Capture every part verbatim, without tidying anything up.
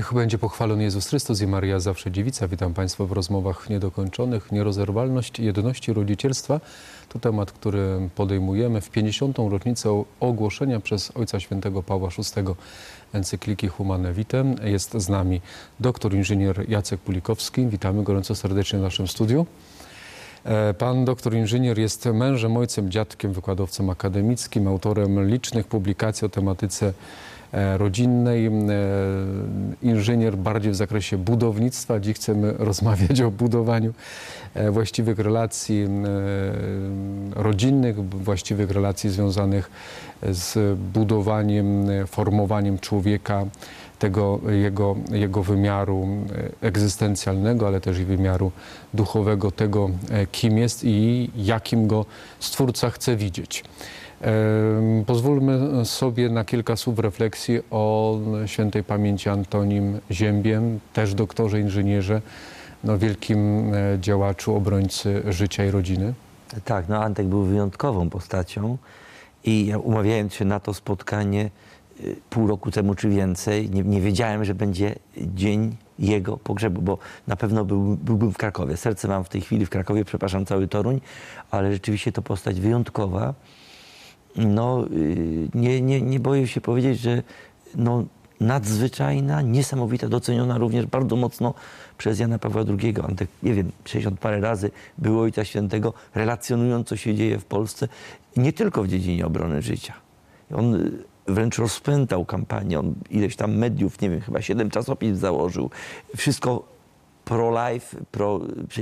Niech będzie pochwalony Jezus Chrystus i Maria zawsze dziewica. Witam Państwa w rozmowach niedokończonych. Nierozerwalność jedności rodzicielstwa to temat, który podejmujemy w pięćdziesiątą rocznicę ogłoszenia przez Ojca Świętego Pawła szóstego encykliki Humane Vitae. Jest z nami doktor inżynier Jacek Pulikowski. Witamy gorąco serdecznie w naszym studiu. Pan doktor inżynier jest mężem, ojcem, dziadkiem, wykładowcą akademickim, autorem licznych publikacji o tematyce rodzinnej, inżynier bardziej w zakresie budownictwa. Dziś chcemy rozmawiać o budowaniu właściwych relacji rodzinnych, właściwych relacji związanych z budowaniem, formowaniem człowieka, tego jego, jego wymiaru egzystencjalnego, ale też i wymiaru duchowego, tego kim jest i jakim go Stwórca chce widzieć. Pozwólmy sobie na kilka słów refleksji o świętej pamięci Antonim Ziębiem, też doktorze, inżynierze, no wielkim działaczu, obrońcy życia i rodziny. Tak, no Antek był wyjątkową postacią i ja, umawiając się na to spotkanie pół roku temu czy więcej, nie, nie wiedziałem, że będzie dzień jego pogrzebu, bo na pewno był, byłbym w Krakowie. Serce mam w tej chwili w Krakowie, przepraszam, cały Toruń, ale rzeczywiście to postać wyjątkowa. No, nie, nie, nie boję się powiedzieć, że no, nadzwyczajna, niesamowita, doceniona również bardzo mocno przez Jana Pawła drugiego. Antek, nie wiem, sześćdziesiąt parę razy był Ojca Świętego, relacjonując, co się dzieje w Polsce, nie tylko w dziedzinie obrony życia. On wręcz rozpętał kampanię, on ileś tam mediów, nie wiem, chyba siedem czasopism założył. Wszystko pro-life, pro,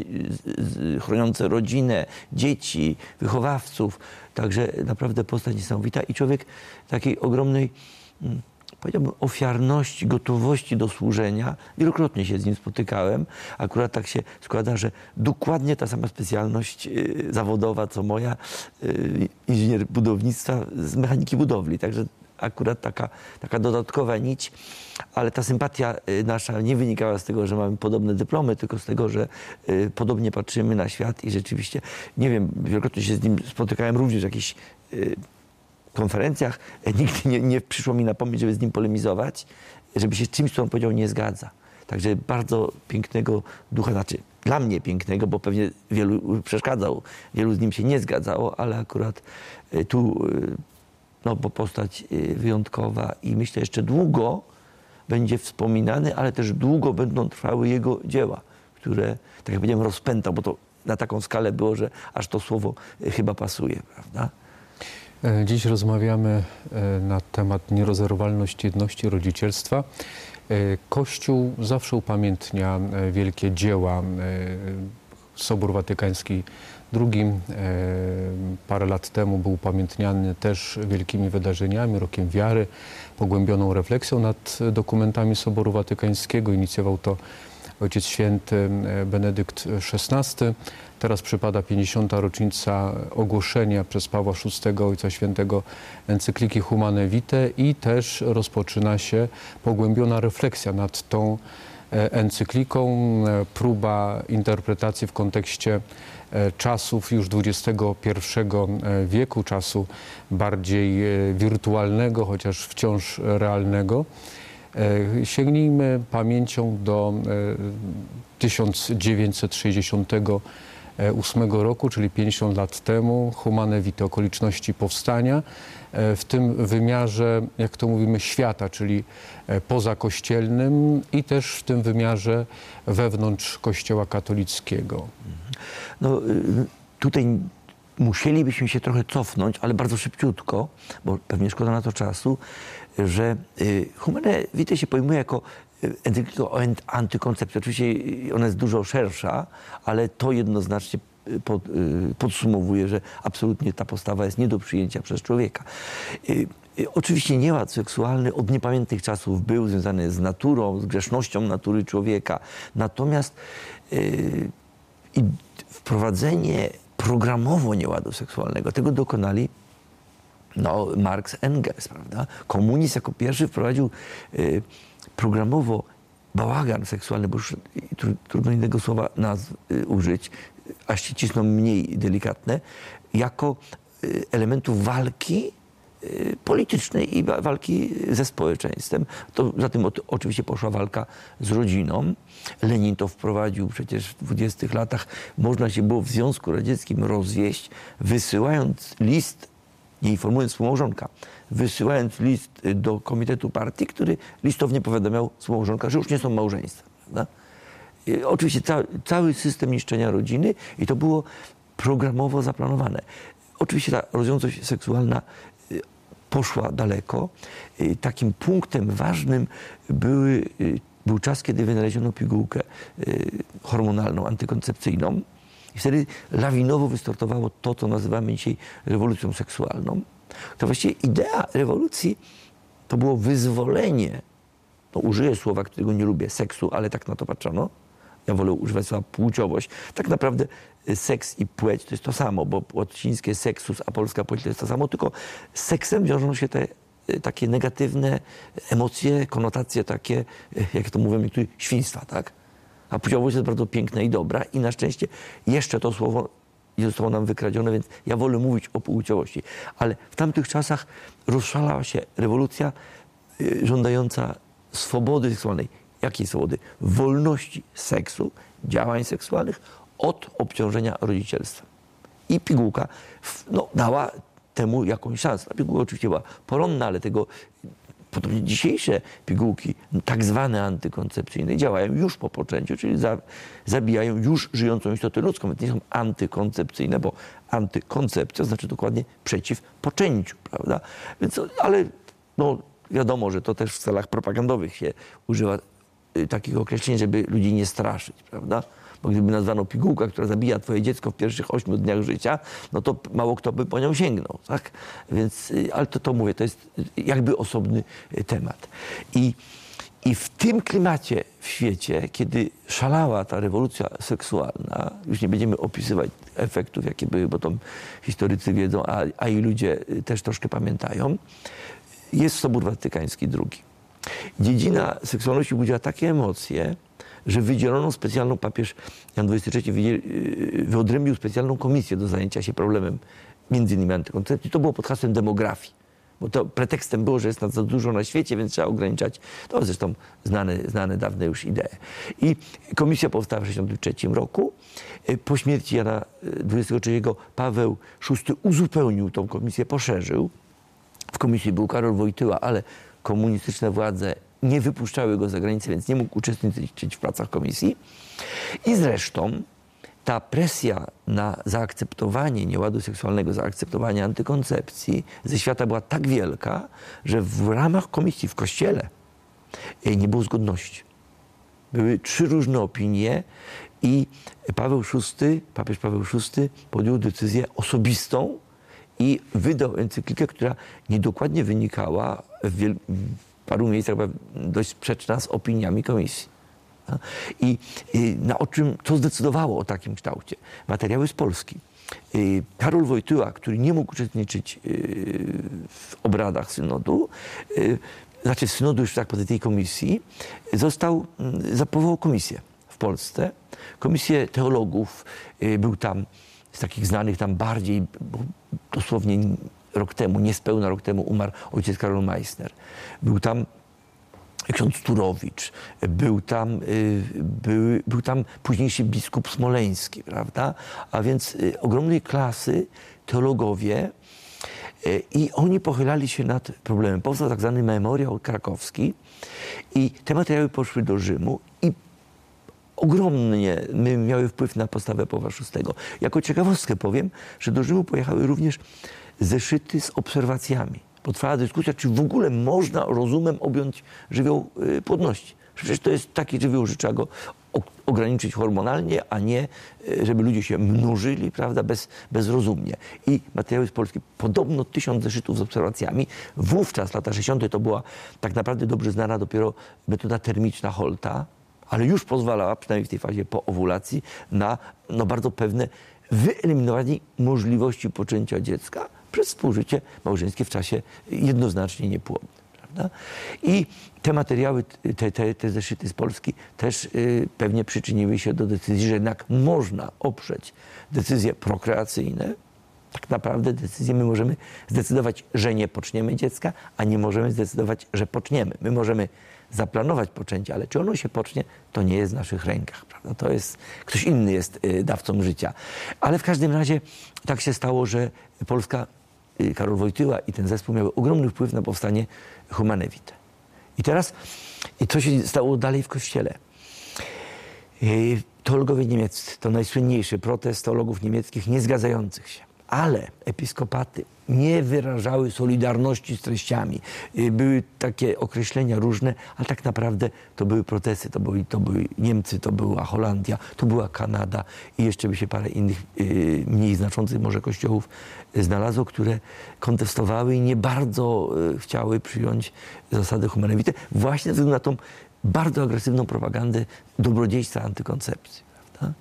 chroniące rodzinę, dzieci, wychowawców. Także naprawdę postać niesamowita i człowiek takiej ogromnej, powiedziałbym, ofiarności, gotowości do służenia. Wielokrotnie się z nim spotykałem. Akurat tak się składa, że dokładnie ta sama specjalność zawodowa, co moja, inżynier budownictwa z mechaniki budowli. Także akurat taka, taka dodatkowa nić, ale ta sympatia nasza nie wynikała z tego, że mamy podobne dyplomy, tylko z tego, że y, podobnie patrzymy na świat i rzeczywiście, nie wiem, wielokrotnie się z nim spotykałem również w jakichś y, konferencjach. Nigdy nie, nie przyszło mi na pomysł, żeby z nim polemizować, żeby się z czymś, co on powiedział, nie zgadza. Także bardzo pięknego ducha, znaczy dla mnie pięknego, bo pewnie wielu przeszkadzał, wielu z nim się nie zgadzało, ale akurat y, tu y, no bo postać wyjątkowa i myślę jeszcze długo będzie wspominany, ale też długo będą trwały jego dzieła, które, tak jak powiedziałem, rozpętał, bo to na taką skalę było, że aż to słowo chyba pasuje, prawda? Dziś rozmawiamy na temat nierozerwalność jedności rodzicielstwa. Kościół zawsze upamiętnia wielkie dzieła. Sobór Watykański drugi parę lat temu był upamiętniany też wielkimi wydarzeniami, rokiem wiary, pogłębioną refleksją nad dokumentami Soboru Watykańskiego. Inicjował to Ojciec Święty Benedykt szesnasty. Teraz przypada pięćdziesiąta rocznica ogłoszenia przez Pawła szóstego Ojca Świętego encykliki Humane Vitae i też rozpoczyna się pogłębiona refleksja nad tą encykliką, próba interpretacji w kontekście czasów już dwudziestego pierwszego wieku, czasu bardziej wirtualnego, chociaż wciąż realnego. Sięgnijmy pamięcią do tysiąc dziewięćset sześćdziesiątego ósmego roku, czyli pięćdziesiąt lat temu, Humane Vitae, okoliczności powstania, w tym wymiarze, jak to mówimy, świata, czyli pozakościelnym i też w tym wymiarze wewnątrz Kościoła katolickiego. No, tutaj musielibyśmy się trochę cofnąć, ale bardzo szybciutko, bo pewnie szkoda na to czasu, że Humane Vitae się pojmuje jako encyklika o antykoncepcji. Oczywiście ona jest dużo szersza, ale to jednoznacznie pod, podsumowuje, że absolutnie ta postawa jest nie do przyjęcia przez człowieka. Oczywiście nieład seksualny od niepamiętnych czasów był związany z naturą, z grzesznością natury człowieka. Natomiast i wprowadzenie programowo nieładu seksualnego, tego dokonali no, Marx, Engels, prawda? Komunizm jako pierwszy wprowadził y, programowo bałagan seksualny, bo już tr trudno innego słowa nazw y, użyć, a ściślą mniej delikatne, jako y, elementu walki y, politycznej i wa- walki ze społeczeństwem. To za tym o, oczywiście poszła walka z rodziną. Lenin to wprowadził przecież w dwudziestych latach. Można się było w Związku Radzieckim rozwieść, wysyłając list, nie informując współmałżonka, wysyłając list do komitetu partii, który listownie powiadamiał współmałżonka, że już nie są małżeństwem. Prawda? I oczywiście ca, cały system niszczenia rodziny i to było programowo zaplanowane. Oczywiście ta rozwiązość seksualna y, poszła daleko. Y, takim punktem ważnym były, y, był czas, kiedy wynaleziono pigułkę y, hormonalną, antykoncepcyjną. I wtedy lawinowo wystartowało to, co nazywamy dzisiaj rewolucją seksualną. To właściwie idea rewolucji to było wyzwolenie, no użyję słowa, którego nie lubię, seksu, ale tak na to patrzono. Ja wolę używać słowa płciowość. Tak naprawdę seks i płeć to jest to samo, bo łacińskie seksus, a polska płeć to jest to samo, tylko z seksem wiążą się te takie negatywne emocje, konotacje takie, jak to mówią niektórzy, świństwa, tak? A płciowość jest bardzo piękna i dobra i na szczęście jeszcze to słowo nie zostało nam wykradzione, więc ja wolę mówić o płciowości. Ale w tamtych czasach rozszalała się rewolucja y, żądająca swobody seksualnej. Jakiej swobody? Wolności seksu, działań seksualnych od obciążenia rodzicielstwem. I pigułka no, dała temu jakąś szansę. Ta pigułka oczywiście była poronna, ale tego podobnie dzisiejsze pigułki, tak zwane antykoncepcyjne, działają już po poczęciu, czyli za, zabijają już żyjącą istotę ludzką. Więc nie są antykoncepcyjne, bo antykoncepcja znaczy dokładnie przeciw poczęciu, prawda? Więc, ale no, wiadomo, że to też w celach propagandowych się używa y, takich określeń, żeby ludzi nie straszyć, prawda? Bo gdyby nazwano pigułka, która zabija twoje dziecko w pierwszych ośmiu dniach życia, no to mało kto by po nią sięgnął, tak? Więc, ale to, to mówię, to jest jakby osobny temat. I, i w tym klimacie w świecie, kiedy szalała ta rewolucja seksualna, już nie będziemy opisywać efektów, jakie były, bo to historycy wiedzą, a, a i ludzie też troszkę pamiętają, jest Sobór Watykański drugi. Dziedzina seksualności budziła takie emocje, że wydzielono specjalną, papież Jan dwudziesty trzeci wyodrębnił specjalną komisję do zajęcia się problemem między innymi antykoncepcji. To było pod hasłem demografii, bo to pretekstem było, że jest nas za dużo na świecie, więc trzeba ograniczać, to zresztą znane, znane dawne już idee. I komisja powstała w tysiąc dziewięćset sześćdziesiątym trzecim roku. Po śmierci Jana dwudziestego trzeciego Paweł szósty uzupełnił tą komisję, poszerzył. W komisji był Karol Wojtyła, ale komunistyczne władze nie wypuszczały go za granicę, więc nie mógł uczestniczyć w pracach komisji. I zresztą ta presja na zaakceptowanie nieładu seksualnego, zaakceptowanie antykoncepcji ze świata była tak wielka, że w ramach komisji w Kościele nie było zgodności. Były trzy różne opinie i Paweł szósty, papież Paweł szósty podjął decyzję osobistą i wydał encyklikę, która niedokładnie wynikała w wielu w paru miejscach dość sprzeczna z opiniami komisji. I, i na o czym to zdecydowało o takim kształcie? Materiały z Polski. I Karol Wojtyła, który nie mógł uczestniczyć w obradach synodu, znaczy synodu już tak po tej komisji, został, zapowołał komisję w Polsce. Komisję teologów, był tam z takich znanych tam bardziej, bo dosłownie rok temu, niespełna rok temu umarł ojciec Karol Meissner. Był tam ksiądz Turowicz, był tam, był, był tam późniejszy biskup smoleński, prawda? A więc ogromnej klasy teologowie i oni pochylali się nad problemem. Powstał tak zwany memoriał krakowski i te materiały poszły do Rzymu i ogromnie miały wpływ na postawę Pawła szóstego. Jako ciekawostkę powiem, że do Rzymu pojechały również zeszyty z obserwacjami. Potrwała dyskusja, czy w ogóle można rozumem objąć żywioł płodności. Przecież to jest taki żywioł, że trzeba go ograniczyć hormonalnie, a nie, żeby ludzie się mnożyli, prawda, bez, bezrozumnie. I materiały z Polski, podobno tysiąc zeszytów z obserwacjami. Wówczas, lata sześćdziesiąte, to była tak naprawdę dobrze znana dopiero metoda termiczna Holta, ale już pozwalała, przynajmniej w tej fazie po owulacji, na no, bardzo pewne wyeliminowanie możliwości poczęcia dziecka przez współżycie małżeńskie w czasie jednoznacznie niepłodnym. Prawda? I te materiały, te, te, te zeszyty z Polski też y, pewnie przyczyniły się do decyzji, że jednak można oprzeć decyzje prokreacyjne Tak naprawdę decyzję my możemy zdecydować, że nie poczniemy dziecka, a nie możemy zdecydować, że poczniemy. My możemy zaplanować poczęcie, ale czy ono się pocznie, to nie jest w naszych rękach, prawda? To jest, ktoś inny jest dawcą życia. Ale w każdym razie tak się stało, że Polska, Karol Wojtyła i ten zespół miały ogromny wpływ na powstanie Humane Vitae. I teraz, i co się stało dalej w Kościele? Teologowie niemieccy, to najsłynniejszy protest teologów niemieckich nie zgadzających się. Ale episkopaty nie wyrażały solidarności z treściami. Były takie określenia różne, ale tak naprawdę to były protesty. To były, to były Niemcy, to była Holandia, to była Kanada i jeszcze by się parę innych mniej znaczących może kościołów znalazło, które kontestowały i nie bardzo chciały przyjąć zasady Humane Vitae właśnie ze względu na tą bardzo agresywną propagandę dobrodziejstwa antykoncepcji. Prawda?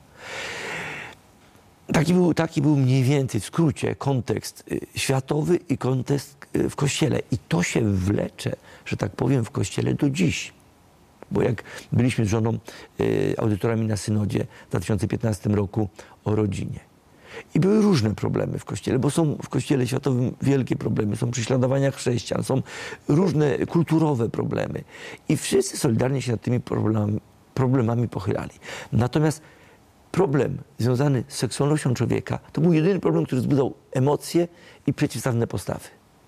Taki był, taki był mniej więcej w skrócie kontekst światowy i kontekst w Kościele. I to się wlecze, że tak powiem, w Kościele do dziś. Bo jak byliśmy z żoną y, audytorami na synodzie w dwa tysiące piętnastym roku o rodzinie. I były różne problemy w Kościele, bo są w Kościele światowym wielkie problemy. Są prześladowania chrześcijan, są różne kulturowe problemy. I wszyscy solidarnie się nad tymi problemami, problemami pochylali. Natomiast problem związany z seksualnością człowieka to był jedyny problem, który wzbudzał emocje i przeciwstawne postawy.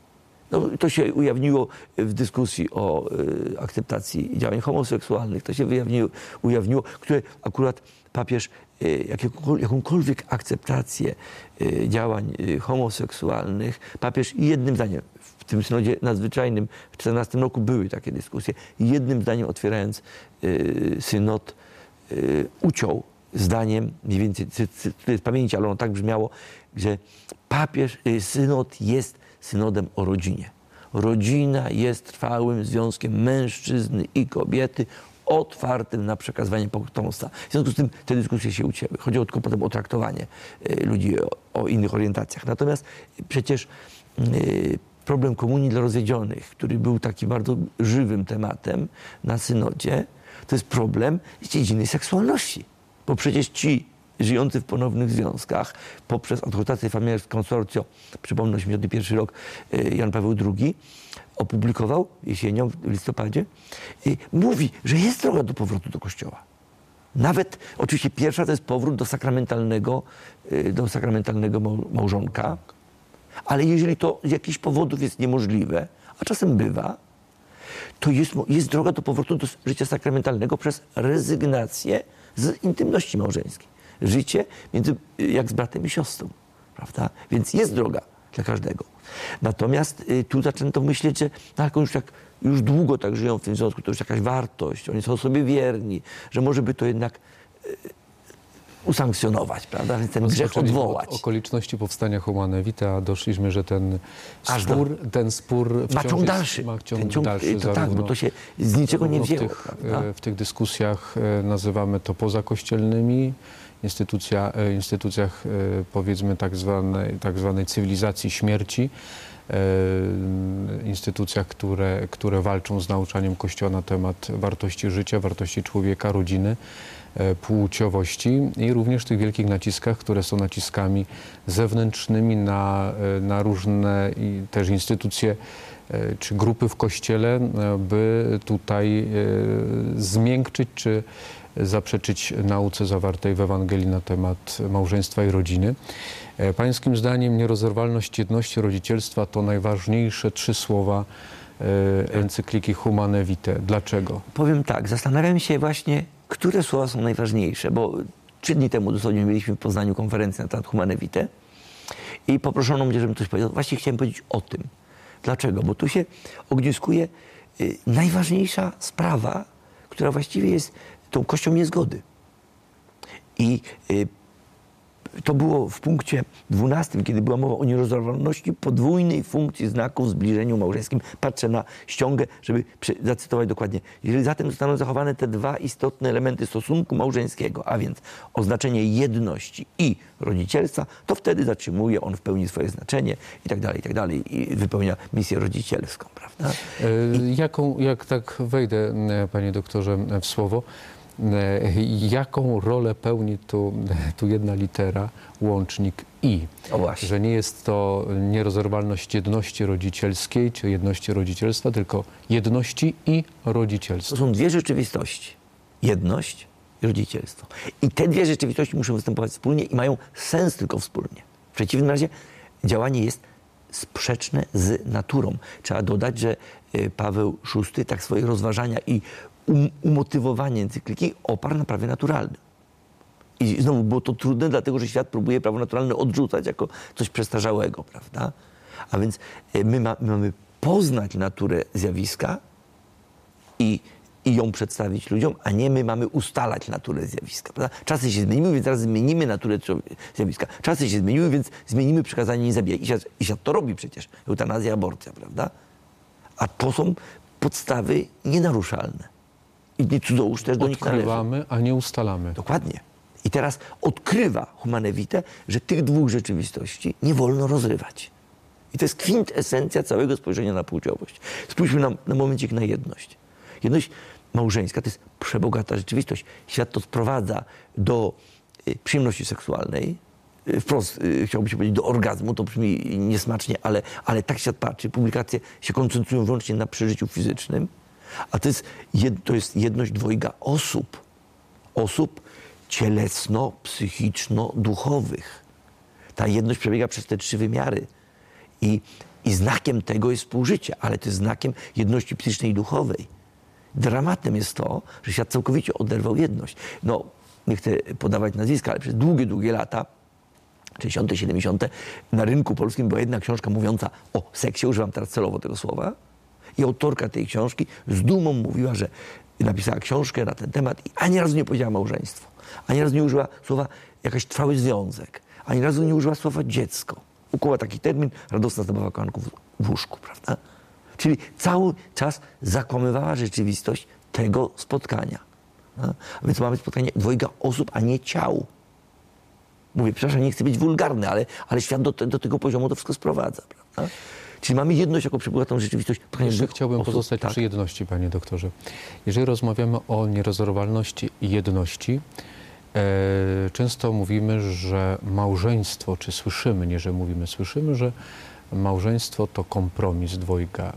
No, to się ujawniło w dyskusji o y, akceptacji działań homoseksualnych. To się ujawniło, ujawniło które akurat papież y, jakiekolwiek, jakąkolwiek akceptację y, działań y, homoseksualnych, papież jednym zdaniem, w tym synodzie nadzwyczajnym w czternastym roku były takie dyskusje, jednym zdaniem otwierając y, synod y, uciął zdaniem, mniej więcej z pamięci, ale ono tak brzmiało, że papież, synod jest synodem o rodzinie. Rodzina jest trwałym związkiem mężczyzny i kobiety, otwartym na przekazywanie potomstwa. W związku z tym te dyskusje się ucięły. Chodziło tylko potem o traktowanie ludzi o, o innych orientacjach. Natomiast przecież y, problem komunii dla rozwiedzionych, który był takim bardzo żywym tematem na synodzie, to jest problem z dziedziny seksualności. Bo przecież ci żyjący w ponownych związkach poprzez autoryzację Familiaris Consortio, przypomnę, osiemdziesiąty pierwszy rok, Jan Paweł drugi opublikował jesienią, w listopadzie, mówi, że jest droga do powrotu do Kościoła. Nawet, oczywiście pierwsza to jest powrót do sakramentalnego, do sakramentalnego małżonka, ale jeżeli to z jakichś powodów jest niemożliwe, a czasem bywa, to jest, jest droga do powrotu do życia sakramentalnego przez rezygnację z intymności małżeńskiej. Życie między, jak z bratem i siostrą, prawda? Więc jest droga dla każdego. Natomiast y, tu zaczęto myśleć, że tak, już, tak, już długo tak żyją w tym związku, to już jakaś wartość, oni są sobie wierni, że może by to jednak y, usankcjonować, prawda? Więc ten grzech odwołać. Od okoliczności powstania Humane Vitae doszliśmy, że ten spór, do... ten spór ma ciąg dalszy. Ma ciąg ten ciąg, dalszy to tak, bo to się z niczego nie wzięło. W tych, w tych dyskusjach nazywamy to pozakościelnymi, instytucja, instytucjach powiedzmy tak zwanej, tak zwanej cywilizacji śmierci, instytucjach, które, które walczą z nauczaniem Kościoła na temat wartości życia, wartości człowieka, rodziny, płciowości i również tych wielkich naciskach, które są naciskami zewnętrznymi na, na różne i też instytucje czy grupy w Kościele, by tutaj zmiękczyć czy zaprzeczyć nauce zawartej w Ewangelii na temat małżeństwa i rodziny. Pańskim zdaniem nierozerwalność jedności rodzicielstwa to najważniejsze trzy słowa encykliki Humane Vitae. Dlaczego? Powiem tak, zastanawiam się właśnie, które słowa są najważniejsze, bo trzy dni temu dosłownie mieliśmy w Poznaniu konferencję na temat Humane Vitae i poproszono mnie, żebym coś powiedział. Właśnie chciałem powiedzieć o tym. Dlaczego? Bo tu się ogniskuje y, najważniejsza sprawa, która właściwie jest tą kością niezgody. I y, to było w punkcie dwunastym, kiedy była mowa o nierozerwalności podwójnej funkcji znaków w zbliżeniu małżeńskim. Patrzę na ściągę, żeby zacytować dokładnie. Jeżeli zatem zostaną zachowane te dwa istotne elementy stosunku małżeńskiego, a więc oznaczenie jedności i rodzicielstwa, to wtedy zatrzymuje on w pełni swoje znaczenie i tak dalej, i tak dalej, i wypełnia misję rodzicielską, prawda? I... Jaką, jak tak wejdę, panie doktorze, w słowo, jaką rolę pełni tu, tu jedna litera, łącznik i. O właśnie. Że nie jest to nierozerwalność jedności rodzicielskiej czy jedności rodzicielstwa, tylko jedności i To rodzicielstwa. są dwie rzeczywistości. Jedność i rodzicielstwo. I te dwie rzeczywistości muszą występować wspólnie i mają sens tylko wspólnie. W przeciwnym razie działanie jest sprzeczne z naturą. Trzeba dodać, że y, Paweł szósty tak swoje rozważania i um, umotywowanie encykliki oparł na prawie naturalnym. I znowu było to trudne, dlatego że świat próbuje prawo naturalne odrzucać jako coś przestarzałego, prawda? A więc y, my, ma, my mamy poznać naturę zjawiska i, i ją przedstawić ludziom, a nie my mamy ustalać naturę zjawiska, prawda? Czasy się zmieniły, więc teraz zmienimy naturę zjawiska. Czasy się zmieniły, więc zmienimy przykazanie nie zabijać. I świat, i świat to robi przecież. Eutanazja, aborcja, prawda? A to są podstawy nienaruszalne. I nie cudzołóż też do nich należy. Odkrywamy, a nie ustalamy. Dokładnie. I teraz odkrywa Humane Vitae, że tych dwóch rzeczywistości nie wolno rozrywać. I to jest kwintesencja całego spojrzenia na płciowość. Spójrzmy na, na momencik na jedność. Jedność małżeńska to jest przebogata rzeczywistość. Świat to sprowadza do y, przyjemności seksualnej. Y, wprost y, chciałoby się powiedzieć do orgazmu. To brzmi niesmacznie, ale, ale tak świat patrzy. Publikacje się koncentrują wyłącznie na przeżyciu fizycznym. A to jest, jed, to jest jedność dwojga osób. Osób cielesno-psychiczno-duchowych. Ta jedność przebiega przez te trzy wymiary. I, I znakiem tego jest współżycie, ale to jest znakiem jedności psychicznej i duchowej. Dramatem jest to, że świat całkowicie oderwał jedność. No, nie chcę podawać nazwiska, ale przez długie, długie lata, sześćdziesiąte, siedemdziesiąte, na rynku polskim była jedna książka mówiąca o seksie, używam teraz celowo tego słowa, i autorka tej książki z dumą mówiła, że napisała książkę na ten temat i ani razu nie powiedziała małżeństwo, ani razu nie użyła słowa jakaś trwały związek, ani razu nie użyła słowa dziecko. Ukuła taki termin, radosna zabawa kochanków w łóżku, prawda? Czyli cały czas zakłamywała rzeczywistość tego spotkania. A więc mamy spotkanie dwojga osób, a nie ciał. Mówię, przepraszam, nie chcę być wulgarny, ale, ale świat do, te, do tego poziomu to wszystko sprowadza, prawda? Czyli mamy jedność jako przebogatą rzeczywistość. Jeszcze chciałbym osób, pozostać tak. przy jedności, panie doktorze. Jeżeli rozmawiamy o nierozerwalności i jedności, e, często mówimy, że małżeństwo, czy słyszymy, nie że mówimy, słyszymy, że małżeństwo to kompromis dwojga.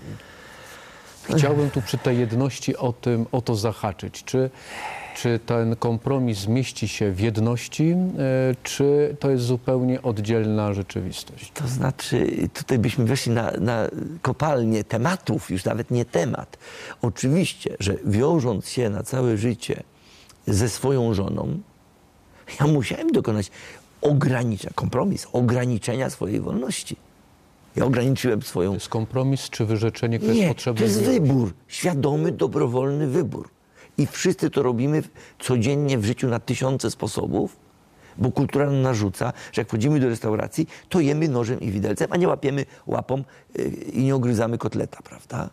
Chciałbym tu przy tej jedności o tym, o to zahaczyć. Czy, czy ten kompromis mieści się w jedności, e, czy to jest zupełnie oddzielna rzeczywistość? To znaczy, tutaj byśmy weszli na, na kopalnię tematów, już nawet nie temat. Oczywiście, że wiążąc się na całe życie ze swoją żoną, ja musiałem dokonać ograniczenia, kompromis, ograniczenia swojej wolności. Ja ograniczyłem swoją... To jest kompromis czy wyrzeczenie, które Nie, jest potrzebne? to jest w- wybór, świadomy, dobrowolny wybór. I wszyscy to robimy codziennie w życiu na tysiące sposobów, bo kultura nam narzuca, że jak wchodzimy do restauracji, to jemy nożem i widelcem, a nie łapiemy łapą yy, i nie ogryzamy kotleta, prawda?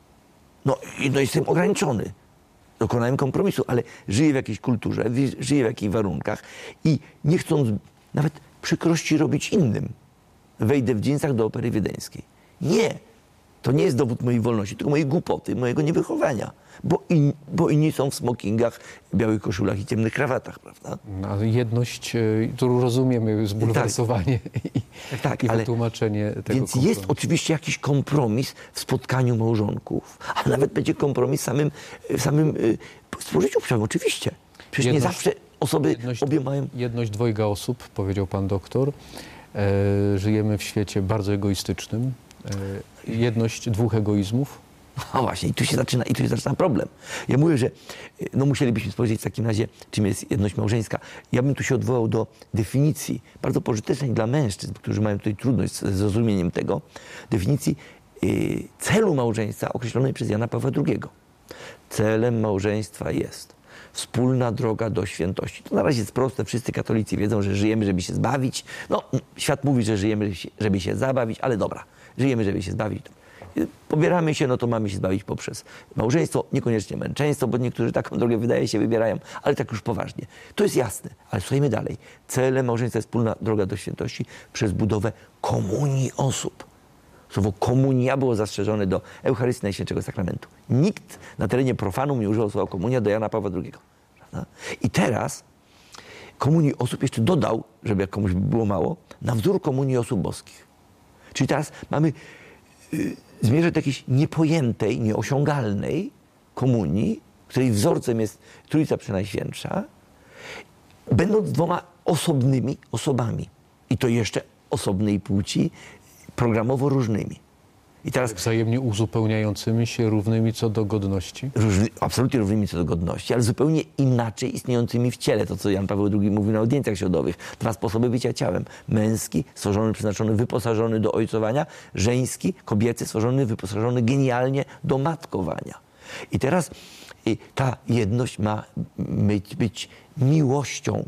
No i no, jestem ograniczony. Dokonałem kompromisu, ale żyję w jakiejś kulturze, wi- żyję w jakichś warunkach i nie chcąc nawet przykrości robić innym, wejdę w dżinsach do opery wiedeńskiej. Nie. To nie jest dowód mojej wolności, tylko mojej głupoty, mojego niewychowania. Bo, in, bo inni są w smokingach, białych koszulach i ciemnych krawatach, prawda? A jedność, e, tu rozumiemy zbulwersowanie i, Tak, tak, i ale- wytłumaczenie tego Więc kompromisu. jest oczywiście jakiś kompromis w spotkaniu małżonków, a nawet będzie kompromis w samym, w samym y, współżyciu płciowym, oczywiście. Przecież nie Jedność- zawsze osoby Jedność, obie mają... jedność dwojga osób, powiedział pan doktor. E, żyjemy w świecie bardzo egoistycznym. E, jedność dwóch egoizmów. No właśnie, i tu się zaczyna, i tu się zaczyna problem. Ja mówię, że y, no musielibyśmy spojrzeć w takim razie, czym jest jedność małżeńska. Ja bym tu się odwołał do definicji, bardzo pożytecznej dla mężczyzn, którzy mają tutaj trudność z zrozumieniem tego, definicji y, celu małżeństwa określonej przez Jana Pawła drugiego. Celem małżeństwa jest wspólna droga do świętości. To na razie jest proste, wszyscy katolicy wiedzą, że żyjemy, żeby się zbawić. No, świat mówi, że żyjemy, żeby się, żeby się zabawić, ale dobra, żyjemy, żeby się zbawić. Pobieramy się, no to mamy się zbawić poprzez małżeństwo, niekoniecznie męczeństwo, bo niektórzy taką drogę, wydaje się, wybierają, ale tak już poważnie. To jest jasne, ale słuchajmy dalej. Celem małżeństwa jest wspólna droga do świętości przez budowę komunii osób. Słowo komunia było zastrzeżone do Eucharystii Najświętszego Sakramentu. Nikt na terenie profanum nie używał słowa komunia do Jana Pawła drugiego. Prawda? I teraz komunii osób jeszcze dodał, żeby jak komuś było mało, na wzór komunii osób boskich. Czyli teraz mamy y, zmierzać do jakiejś niepojętej, nieosiągalnej komunii, której wzorcem jest Trójca Przenajświętsza, będąc dwoma osobnymi osobami. I to jeszcze osobnej płci, programowo różnymi. I teraz Wzajemnie uzupełniającymi się, równymi co do godności. różny, absolutnie równymi co do godności, ale zupełnie inaczej istniejącymi w ciele. To, co Jan Paweł drugi mówił na audiencjach środowych. Dwa sposoby bycia ciałem. Męski, stworzony, przeznaczony, wyposażony do ojcowania. Żeński, kobiecy, stworzony, wyposażony genialnie do matkowania. I teraz y, ta jedność ma być, być miłością.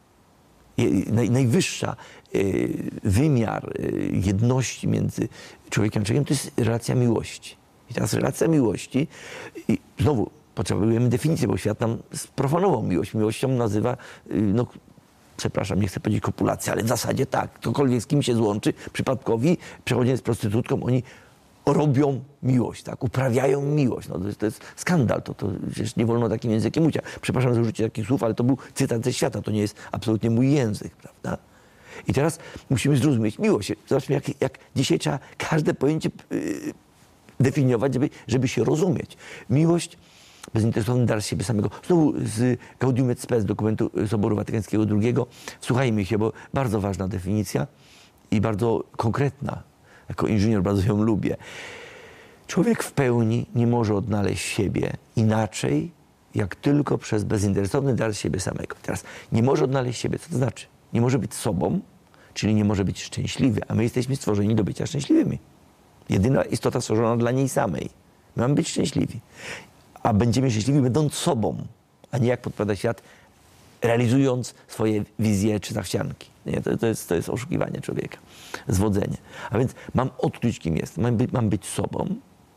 Naj, najwyższa y, wymiar y, jedności między człowiekiem a człowiekiem to jest relacja miłości. I teraz relacja miłości, i znowu potrzebujemy definicji, bo świat nam sprofanował miłość. Miłością nazywa, y, no przepraszam, nie chcę powiedzieć kopulacja, ale w zasadzie tak. Ktokolwiek z kim się złączy, przypadkowi, przechodząc z prostytutką, oni robią miłość, tak? Uprawiają miłość. No to, jest, to jest skandal, to, to przecież nie wolno takim językiem mówić. Przepraszam za użycie takich słów, ale to był cytat ze świata, to nie jest absolutnie mój język, prawda? I teraz musimy zrozumieć miłość. Zobaczmy, jak, jak dzisiaj trzeba każde pojęcie yy, definiować, żeby, żeby się rozumieć. Miłość, bezinteresowny dar z siebie samego. Znowu z Gaudium et Spes, dokumentu Soboru Watykańskiego drugiego. Słuchajmy się, bo bardzo ważna definicja i bardzo konkretna. Jako inżynier bardzo ją lubię. Człowiek w pełni nie może odnaleźć siebie inaczej, jak tylko przez bezinteresowny dar z siebie samego. Teraz nie może odnaleźć siebie. Co to znaczy? Nie może być sobą, czyli nie może być szczęśliwy, a my jesteśmy stworzeni do bycia szczęśliwymi. Jedyna istota stworzona dla niej samej. My mamy być szczęśliwi. A będziemy szczęśliwi będąc sobą, a nie jak podpowiada świat, realizując swoje wizje czy zachcianki. Nie, to, to, jest, to jest oszukiwanie człowieka, zwodzenie. A więc mam odkryć, kim jestem, mam być, mam być sobą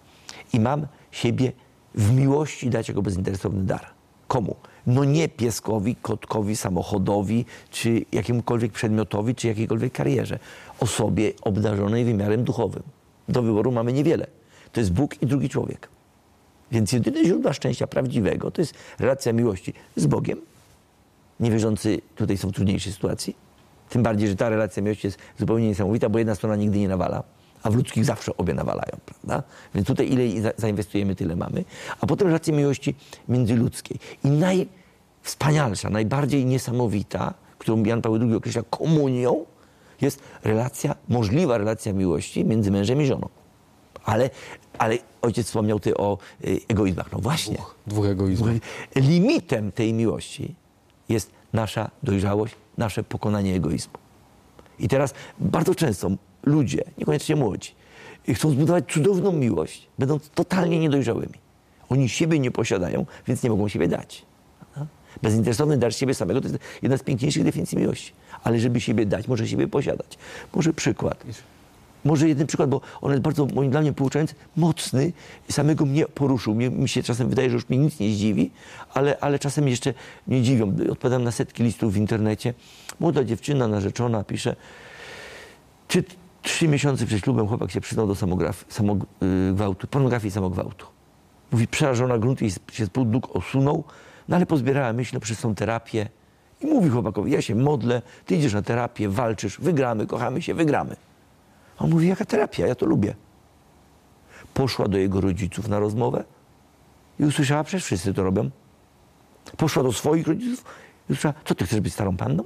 i mam siebie w miłości dać jako bezinteresowny dar. Komu? No nie pieskowi, kotkowi, samochodowi, czy jakiemukolwiek przedmiotowi, czy jakiejkolwiek karierze. Osobie obdarzonej wymiarem duchowym. Do wyboru mamy niewiele. To jest Bóg i drugi człowiek. Więc jedyne źródło szczęścia prawdziwego to jest relacja miłości z Bogiem. Niewierzący tutaj są w trudniejszej sytuacji. Tym bardziej, że ta relacja miłości jest zupełnie niesamowita, bo jedna strona nigdy nie nawala, a w ludzkich zawsze obie nawalają, prawda? Więc tutaj ile zainwestujemy, tyle mamy. A potem relacja miłości międzyludzkiej. I najwspanialsza, najbardziej niesamowita, którą Jan Paweł drugi określa komunią, jest relacja, możliwa relacja miłości między mężem i żoną. Ale, ale ojciec wspomniał ty o y, egoizmach. No właśnie. Dwóch, dwóch egoizmów. Limitem tej miłości jest nasza dojrzałość, nasze pokonanie egoizmu. I teraz bardzo często ludzie, niekoniecznie młodzi, chcą zbudować cudowną miłość, będąc totalnie niedojrzałymi. Oni siebie nie posiadają, więc nie mogą siebie dać. Bezinteresowny dar siebie samego to jest jedna z piękniejszych definicji miłości. Ale żeby siebie dać, może siebie posiadać. Może przykład. Może jeden przykład, bo on jest bardzo, moim dla mnie pouczający, mocny, samego mnie poruszył. Mnie, mi się czasem wydaje, że już mnie nic nie zdziwi, ale, ale czasem jeszcze mnie dziwią. Odpowiadam na setki listów w internecie. Młoda dziewczyna, narzeczona, pisze, czy trzy miesiące przed ślubem chłopak się przyznał do samogwałtu, pornografii i samogwałtu. Mówi, przerażona, grunt jej się z pół nóg osunął, no ale pozbierała myśl przez tą terapię i mówi chłopakowi, ja się modlę, ty idziesz na terapię, walczysz, wygramy, kochamy się, wygramy. A on mówi, jaka terapia, ja to lubię. Poszła do jego rodziców na rozmowę i usłyszała, przecież wszyscy to robią. Poszła do swoich rodziców i usłyszała, co ty chcesz być starą panną?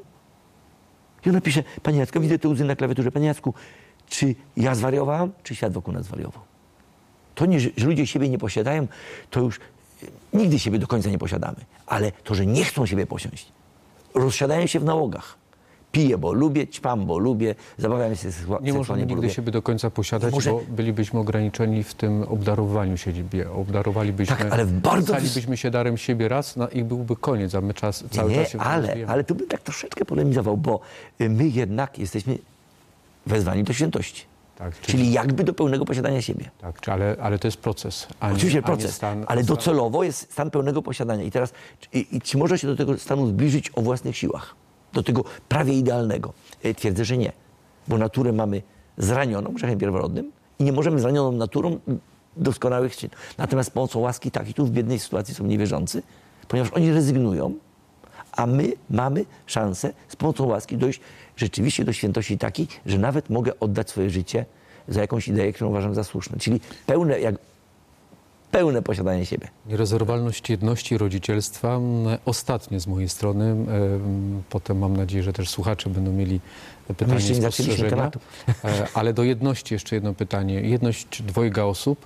I ona pisze, panie Jacku, widzę te łzy na klawiaturze, panie Jacku, czy ja zwariowałam, czy świat wokół nas zwariował? To nie, że ludzie siebie nie posiadają, to już nigdy siebie do końca nie posiadamy. Ale to, że nie chcą siebie posiąść, rozsiadają się w nałogach. Piję, bo lubię, ćpam, bo lubię, zabawiam się seksualnie. Nie możemy nigdy siebie do końca posiadać, może... bo bylibyśmy ograniczeni w tym obdarowaniu siebie. Obdarowalibyśmy, tak, ale w bardzo... stalibyśmy się darem siebie raz no, i byłby koniec, a my czas, cały nie, czas się ale, ale tu bym tak troszeczkę polemizował, bo my jednak jesteśmy wezwani do świętości. Tak, czyli... czyli jakby do pełnego posiadania siebie. Tak, ale, ale to jest proces. A nie, Oczywiście a proces, nie stan, ale docelowo jest stan pełnego posiadania. I teraz, i, i czy może się do tego stanu zbliżyć o własnych siłach? Do tego prawie idealnego. Twierdzę, że nie. Bo naturę mamy zranioną grzechem pierworodnym i nie możemy zranioną naturą doskonałych czynów. Natomiast z pomocą łaski tak, i tu w biednej sytuacji są niewierzący, ponieważ oni rezygnują, A my mamy szansę z pomocą łaski dojść rzeczywiście do świętości takiej, że nawet mogę oddać swoje życie za jakąś ideę, którą uważam za słuszną. Czyli pełne, jak, pełne posiadanie siebie. Nierozerwalność jedności rodzicielstwa. Ostatnie z mojej strony. Potem mam nadzieję, że też słuchacze będą mieli pytania i spostrzeżenia. Ale do jedności jeszcze jedno pytanie. Jedność dwojga osób.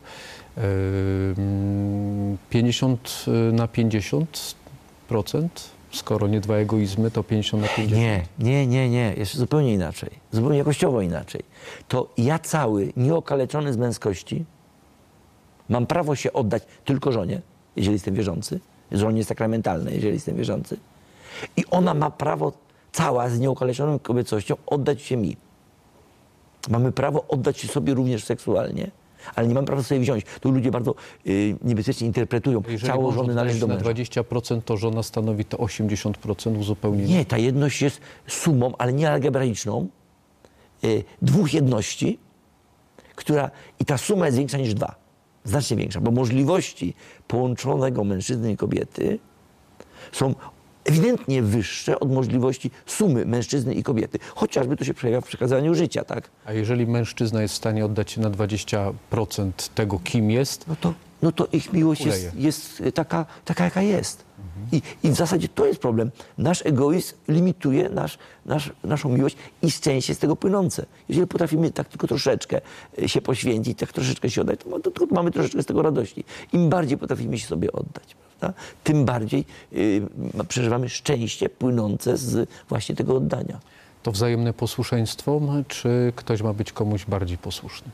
pięćdziesiąt na pięćdziesiąt procent? Skoro nie dwa egoizmy, to pięćdziesiąt na pięćdziesiąt? Nie, nie, nie, nie. Jeszcze zupełnie inaczej. Zupełnie jakościowo inaczej. To ja cały, nieokaleczony z męskości, mam prawo się oddać tylko żonie, jeżeli jestem wierzący. Żonie sakramentalnej, jeżeli jestem wierzący. I ona ma prawo, cała z nieokaleczoną kobiecością, oddać się mi. Mamy prawo oddać się sobie również seksualnie, ale nie mam prawa sobie wziąć. Tu ludzie bardzo y, niebezpiecznie interpretują. Jeżeli Ciało żony należy do na męża. dwadzieścia procent, to żona stanowi to osiemdziesiąt procent uzupełnienia. Nie, ta jedność jest sumą, ale nie algebraiczną, y, dwóch jedności, która i ta suma jest większa niż dwa. Znacznie większa, bo możliwości połączonego mężczyzny i kobiety są ewidentnie wyższe od możliwości sumy mężczyzny i kobiety. Chociażby to się przejawia w przekazaniu życia, tak? A jeżeli mężczyzna jest w stanie oddać się na dwadzieścia procent tego, kim jest, No to, no to ich miłość jest, jest taka, taka, jaka jest. Mhm. I, I w zasadzie to jest problem. Nasz egoizm limituje nasz, nasz, naszą miłość i szczęście z tego płynące. Jeżeli potrafimy tak tylko troszeczkę się poświęcić, tak troszeczkę się oddać, to, to, to mamy troszeczkę z tego radości. Im bardziej potrafimy się sobie oddać, prawda? Tym bardziej y, przeżywamy szczęście płynące z właśnie tego oddania. To wzajemne posłuszeństwo, czy ktoś ma być komuś bardziej posłuszny?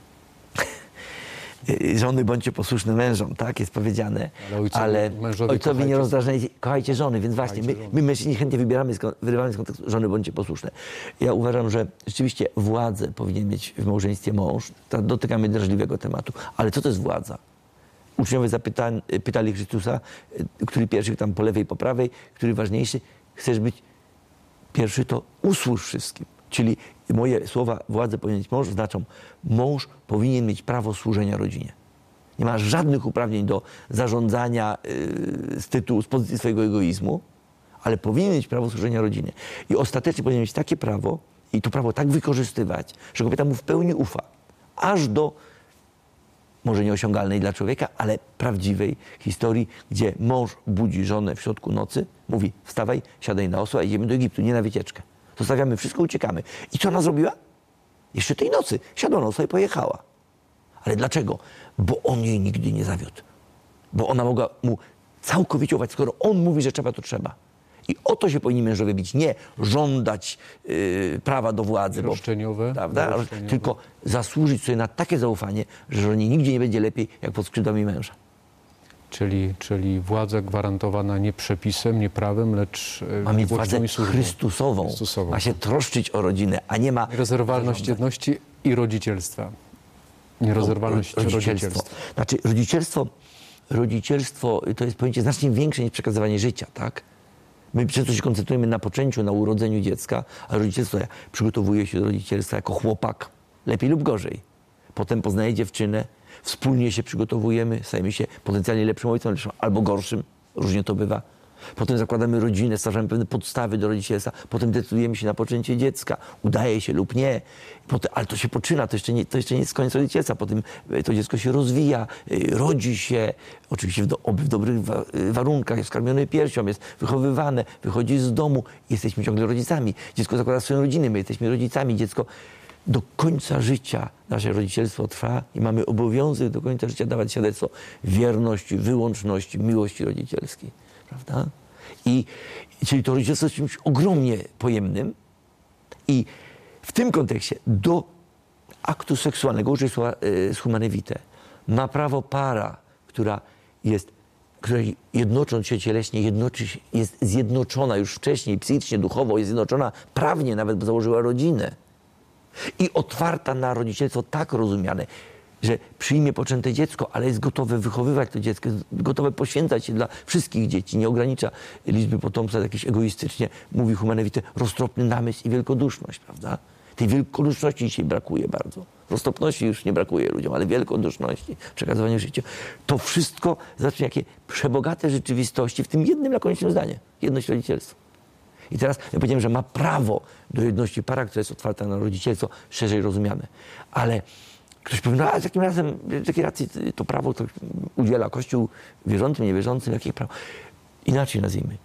Żony bądźcie posłuszne mężom, tak jest powiedziane, ale, ojcowie, ale ojcowie kochajcie, nie rozdrażniajcie, kochajcie żony, więc właśnie my, my mężczyźni chętnie wybieramy, wyrywamy z kontekstu, żony bądźcie posłuszne. Ja uważam, że rzeczywiście władzę powinien mieć w małżeństwie mąż. Dotykamy drażliwego tematu, ale co to jest władza? Uczniowie zapyta, pytali Chrystusa, który pierwszy tam po lewej, po prawej, który ważniejszy, chcesz być pierwszy, to usłuż wszystkim. Czyli moje słowa władzę powinien mieć mąż znaczą, mąż powinien mieć prawo służenia rodzinie. Nie ma żadnych uprawnień do zarządzania yy, z tytułu, z pozycji swojego egoizmu, ale powinien mieć prawo służenia rodzinie. I ostatecznie powinien mieć takie prawo i to prawo tak wykorzystywać, że kobieta mu w pełni ufa. Aż do może nieosiągalnej dla człowieka, ale prawdziwej historii, gdzie mąż budzi żonę w środku nocy, mówi wstawaj, siadaj na osła, idziemy do Egiptu, nie na wycieczkę. Zostawiamy wszystko, uciekamy. I co ona zrobiła? Jeszcze tej nocy siadła na osła i pojechała. Ale dlaczego? Bo on jej nigdy nie zawiódł. Bo ona mogła mu całkowicie ufać. Skoro on mówi, że trzeba, to trzeba. I o to się powinni mężowie bić. Nie żądać yy, prawa do władzy. Roszczeniowe. Bo, prawda? Roszczeniowe. Tylko zasłużyć sobie na takie zaufanie, że żonie nigdzie nie będzie lepiej, jak pod skrzydłami męża. Czyli, czyli władza gwarantowana nie przepisem, nie prawem, lecz ma mieć władzę i służbą. Chrystusową. Chrystusową. Ma się troszczyć o rodzinę, a nie ma... Nierozerwalność jedności i rodzicielstwa. Nierozerwalność no, rodzicielstwo. rodzicielstwa. Znaczy rodzicielstwo, rodzicielstwo to jest pojęcie znacznie większe niż przekazywanie życia, tak? My często się koncentrujemy na poczęciu, na urodzeniu dziecka, a rodzicielstwo, ja przygotowuję się do rodzicielstwa jako chłopak, lepiej lub gorzej. Potem poznaję dziewczynę, wspólnie się przygotowujemy, stajemy się potencjalnie lepszym ojcem, lepszym, albo gorszym, różnie to bywa. Potem zakładamy rodzinę, stwarzamy pewne podstawy do rodzicielstwa, potem decydujemy się na poczęcie dziecka, udaje się lub nie, potem, ale to się poczyna, to jeszcze, nie, to jeszcze nie jest koniec rodzicielstwa, potem to dziecko się rozwija, rodzi się, oczywiście w, do, w dobrych wa warunkach, jest karmione piersią, jest wychowywane, wychodzi z domu, jesteśmy ciągle rodzicami. Dziecko zakłada swoją rodzinę, my jesteśmy rodzicami, dziecko do końca życia nasze rodzicielstwo trwa i mamy obowiązek do końca życia dawać świadectwo wierności, wyłączności, miłości rodzicielskiej. Prawda? I, czyli to rodzicielstwo jest czymś ogromnie pojemnym i w tym kontekście do aktu seksualnego, użyję słowa y, humane vitae, ma prawo para, która jest, która jednocząc się cieleśnie, jednoczy się, jest zjednoczona już wcześniej, psychicznie, duchowo, jest zjednoczona prawnie, nawet bo założyła rodzinę i otwarta na rodzicielstwo tak rozumiane, że przyjmie poczęte dziecko, ale jest gotowe wychowywać to dziecko, jest gotowe poświęcać się dla wszystkich dzieci, nie ogranicza liczby potomstwa jakieś egoistycznie, mówi humane vitae, roztropny namysł i wielkoduszność, prawda? Tej wielkoduszności dzisiaj brakuje bardzo. Roztropności już nie brakuje ludziom, ale wielkoduszności, przekazywania życia. To wszystko, znaczy jakie przebogate rzeczywistości w tym jednym lakonicznym zdaniu. Jedność rodzicielstwa. I teraz ja powiedziałem, że ma prawo do jedności para, która jest otwarta na rodzicielstwo, szerzej rozumiane. Ale ktoś powie, no a z jakim razem, z jakiej racji to prawo to udziela Kościół wierzącym, niewierzącym, jakich praw? Inaczej nazwijmy.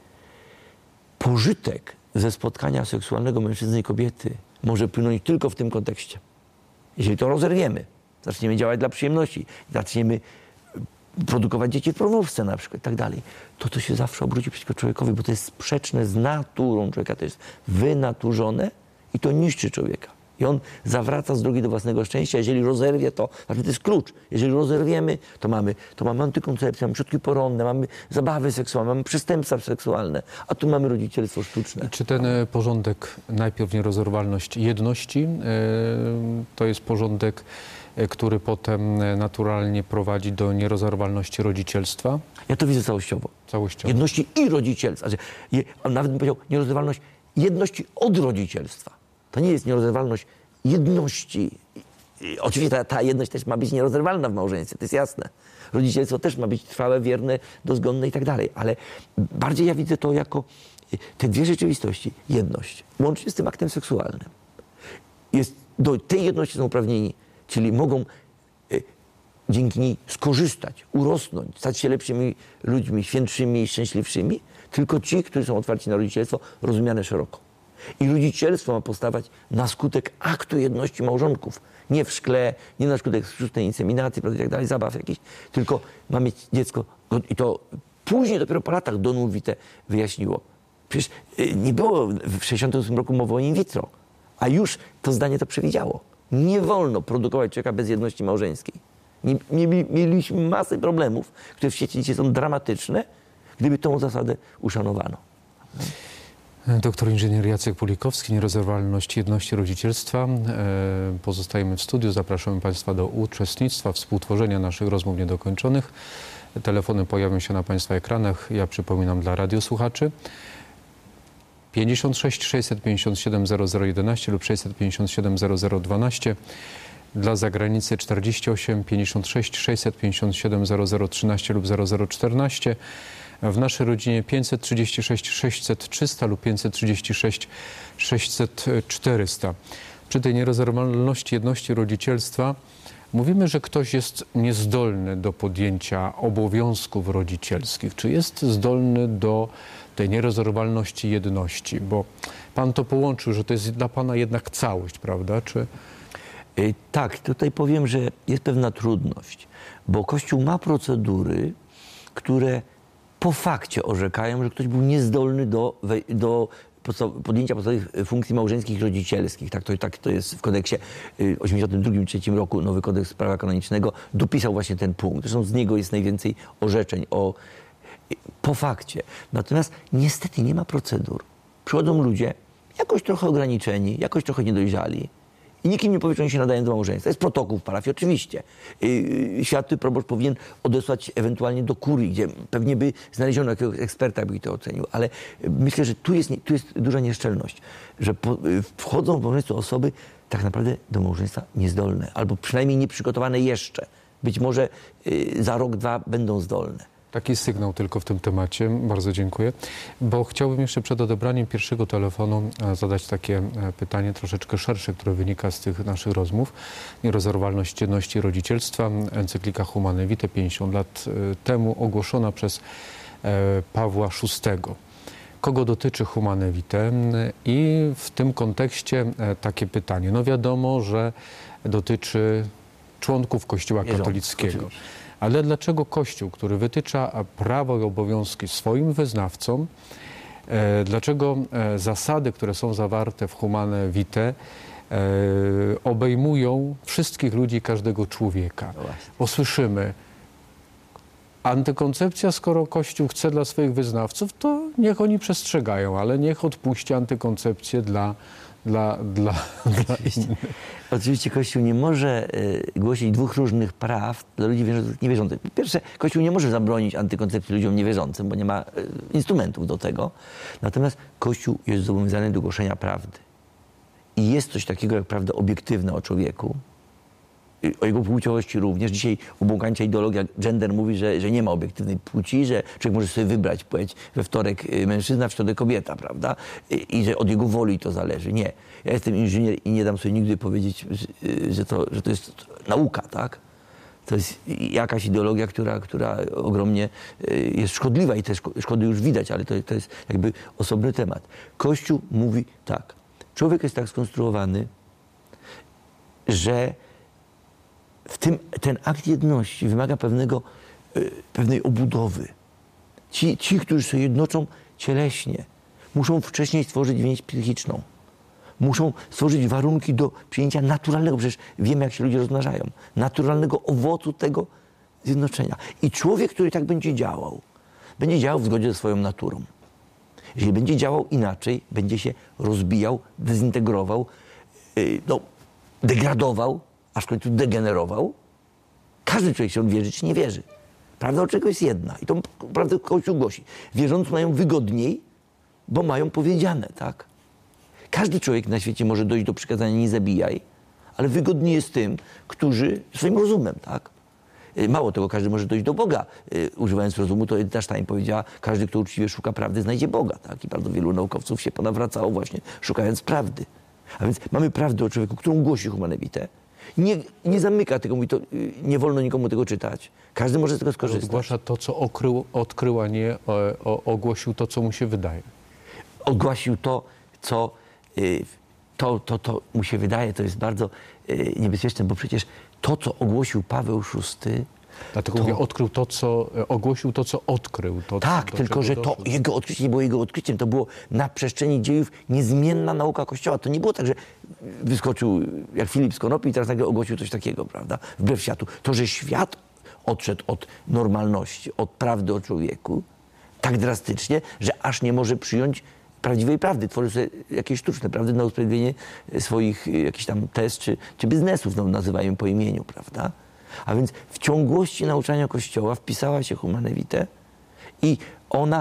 Pożytek ze spotkania seksualnego mężczyzny i kobiety może płynąć tylko w tym kontekście. Jeżeli to rozerwiemy, zaczniemy działać dla przyjemności, zaczniemy produkować dzieci w porwówce na przykład i tak dalej, to to się zawsze obróci przeciwko człowiekowi, bo to jest sprzeczne z naturą człowieka, to jest wynaturzone i to niszczy człowieka. I on zawraca z drogi do własnego szczęścia. Jeżeli rozerwie to, znaczy to jest klucz. Jeżeli rozerwiemy, to mamy, to mamy antykoncepcję, mamy środki poronne, mamy zabawy seksualne, mamy przestępstwa seksualne, a tu mamy rodzicielstwo sztuczne. I czy ten e, porządek, najpierw nierozerwalność jedności, e, to jest porządek, e, który potem e, naturalnie prowadzi do nierozerwalności rodzicielstwa? Ja to widzę całościowo. Całościowo. Jedności i rodzicielstwa. Znaczy, je, a nawet bym powiedział nierozerwalność jedności od rodzicielstwa. To nie jest nierozerwalność jedności. I oczywiście ta, ta jedność też ma być nierozerwalna w małżeństwie, to jest jasne. Rodzicielstwo też ma być trwałe, wierne, dozgonne i tak dalej. Ale bardziej ja widzę to jako te dwie rzeczywistości. Jedność, łącznie z tym aktem seksualnym. Jest, do tej jedności są uprawnieni, czyli mogą y, dzięki niej skorzystać, urosnąć, stać się lepszymi ludźmi, świętszymi i szczęśliwszymi, tylko ci, którzy są otwarci na rodzicielstwo, rozumiane szeroko. I rodzicielstwo ma powstawać na skutek aktu jedności małżonków. Nie w szkle, nie na skutek sztucznej inseminacji, i tak dalej, zabaw jakichś, tylko ma mieć dziecko. I to później, dopiero po latach Don Witte wyjaśniło. Przecież nie było w tysiąc dziewięćset sześćdziesiątym ósmym roku mowy o in vitro, a już to zdanie to przewidziało. Nie wolno produkować człowieka bez jedności małżeńskiej. Nie, nie, mieliśmy masę problemów, które w świecie dzisiaj są dramatyczne, gdyby tą zasadę uszanowano. Doktor inżynier Jacek Pulikowski, nierozerwalność jedności rodzicielstwa. Pozostajemy w studiu, zapraszamy Państwa do uczestnictwa, współtworzenia naszych rozmów niedokończonych. Telefony pojawią się na Państwa ekranach. Ja przypominam dla radiosłuchaczy pięćdziesiąt sześć sześćset pięćdziesiąt siedem zero zero jedenaście lub sześćset pięćdziesiąt siedem zero zero dwanaście. Dla zagranicy czterdzieści osiem pięćdziesiąt sześć sześćset pięćdziesiąt siedem zero zero trzynaście lub zero zero czternaście. W naszej rodzinie pięćset trzydzieści sześć sześćset trzysta lub pięćset trzydzieści sześć sześćset czterysta. Przy tej nierozerwalności jedności rodzicielstwa mówimy, że ktoś jest niezdolny do podjęcia obowiązków rodzicielskich. Czy jest zdolny do tej nierozerwalności jedności? Bo Pan to połączył, że to jest dla Pana jednak całość, prawda? Czy... Tak, tutaj powiem, że jest pewna trudność, bo Kościół ma procedury, które po fakcie orzekają, że ktoś był niezdolny do, do podjęcia podstawowych funkcji małżeńskich i rodzicielskich. Tak to, tak to jest w kodeksie osiemdziesiątym drugim trzecim roku, nowy kodeks prawa kanonicznego, dopisał właśnie ten punkt. Zresztą z niego jest najwięcej orzeczeń o, po fakcie. Natomiast niestety nie ma procedur. Przychodzą ludzie jakoś trochę ograniczeni, jakoś trochę niedojrzali, i nikt im nie powie, że oni się nadają do małżeństwa. Jest protokół w parafii, oczywiście. Yy, światły proboszcz powinien odesłać ewentualnie do kurii, gdzie pewnie by znaleziono jakiegoś eksperta, by to ocenił. Ale myślę, że tu jest, tu jest duża nieszczelność, że po, yy, wchodzą w małżeństwo osoby tak naprawdę do małżeństwa niezdolne, albo przynajmniej nieprzygotowane jeszcze. Być może yy, za rok, dwa będą zdolne. Taki sygnał tylko w tym temacie. Bardzo dziękuję. Bo chciałbym jeszcze przed odebraniem pierwszego telefonu zadać takie pytanie troszeczkę szersze, które wynika z tych naszych rozmów. Nierozerwalność jedności rodzicielstwa. Encyklika Humanae Vitae pięćdziesiąt lat temu ogłoszona przez Pawła szóstego. Kogo dotyczy Humanae Vitae? I w tym kontekście takie pytanie. No wiadomo, że dotyczy członków Kościoła katolickiego. Oczywiście. Ale dlaczego Kościół, który wytycza prawa i obowiązki swoim wyznawcom, e, dlaczego e, zasady, które są zawarte w Humanae Vitae, e, obejmują wszystkich ludzi, każdego człowieka? Bo słyszymy, antykoncepcja, skoro Kościół chce dla swoich wyznawców, to niech oni przestrzegają, ale niech odpuści antykoncepcję dla Dla, dla, dla Oczywiście. Oczywiście Kościół nie może y, głosić dwóch różnych praw dla ludzi wierzących i niewierzących. Po pierwsze, Kościół nie może zabronić antykoncepcji ludziom niewierzącym, bo nie ma y, instrumentów do tego. Natomiast Kościół jest zobowiązany do głoszenia prawdy. I jest coś takiego jak prawda obiektywna o człowieku o jego płciowości również. Dzisiaj ubłąkańcza ideologia gender mówi, że, że nie ma obiektywnej płci, że człowiek może sobie wybrać płeć we wtorek mężczyzna, w środę kobieta, prawda? I, i że od jego woli to zależy. Nie. Ja jestem inżynier i nie dam sobie nigdy powiedzieć, że to, że to jest nauka, tak? To jest jakaś ideologia, która, która ogromnie jest szkodliwa i te szkody już widać, ale to, to jest jakby osobny temat. Kościół mówi tak. Człowiek jest tak skonstruowany, że w tym, ten akt jedności wymaga pewnego, pewnej obudowy. Ci, ci, którzy się jednoczą cieleśnie, muszą wcześniej stworzyć więź psychiczną. Muszą stworzyć warunki do przyjęcia naturalnego, przecież wiemy, jak się ludzie rozmnażają, naturalnego owocu tego zjednoczenia. I człowiek, który tak będzie działał, będzie działał w zgodzie ze swoją naturą. Jeżeli będzie działał inaczej, będzie się rozbijał, dezintegrował, yy, no, degradował, aż w końcu degenerował. Każdy człowiek, czy on wierzy, czy nie wierzy. Prawda od czego jest jedna. I tą prawdę Kościół głosi. Wierzący mają wygodniej, bo mają powiedziane, tak? Każdy człowiek na świecie może dojść do przykazania nie zabijaj, ale wygodniej jest tym, którzy swoim rozumem, tak? Mało tego, każdy może dojść do Boga, yy, używając rozumu. To Edyta Stein powiedziała, każdy, kto uczciwie szuka prawdy, znajdzie Boga, tak? I bardzo wielu naukowców się ponawracało właśnie, szukając prawdy. A więc mamy prawdę o człowieku, którą głosi Humane Vitae. Nie, nie zamyka tego, mówi, to yy, nie wolno nikomu tego czytać. Każdy może z tego skorzystać. Ogłasza to, co okrył, odkrył, a nie o, o, ogłosił to, co mu się wydaje. Ogłosił to, co yy, to, to, to mu się wydaje, to jest bardzo yy, niebezpieczne, bo przecież to, co ogłosił Paweł szósty... Dlatego to... mówię, odkrył to, co, ogłosił to, co odkrył. To, tak, tylko że to jego odkrycie nie było jego odkryciem, to było na przestrzeni dziejów niezmienna nauka Kościoła. To nie było tak, że wyskoczył jak Filip z konopi i teraz nagle ogłosił coś takiego, prawda, wbrew światu. To, że świat odszedł od normalności, od prawdy o człowieku tak drastycznie, że aż nie może przyjąć prawdziwej prawdy. Tworzy sobie jakieś sztuczne prawdy na usprawiedliwienie swoich jakichś tam tez czy, czy biznesów, no, nazywają po imieniu, prawda? A więc w ciągłości nauczania Kościoła wpisała się Humane Vitae i ona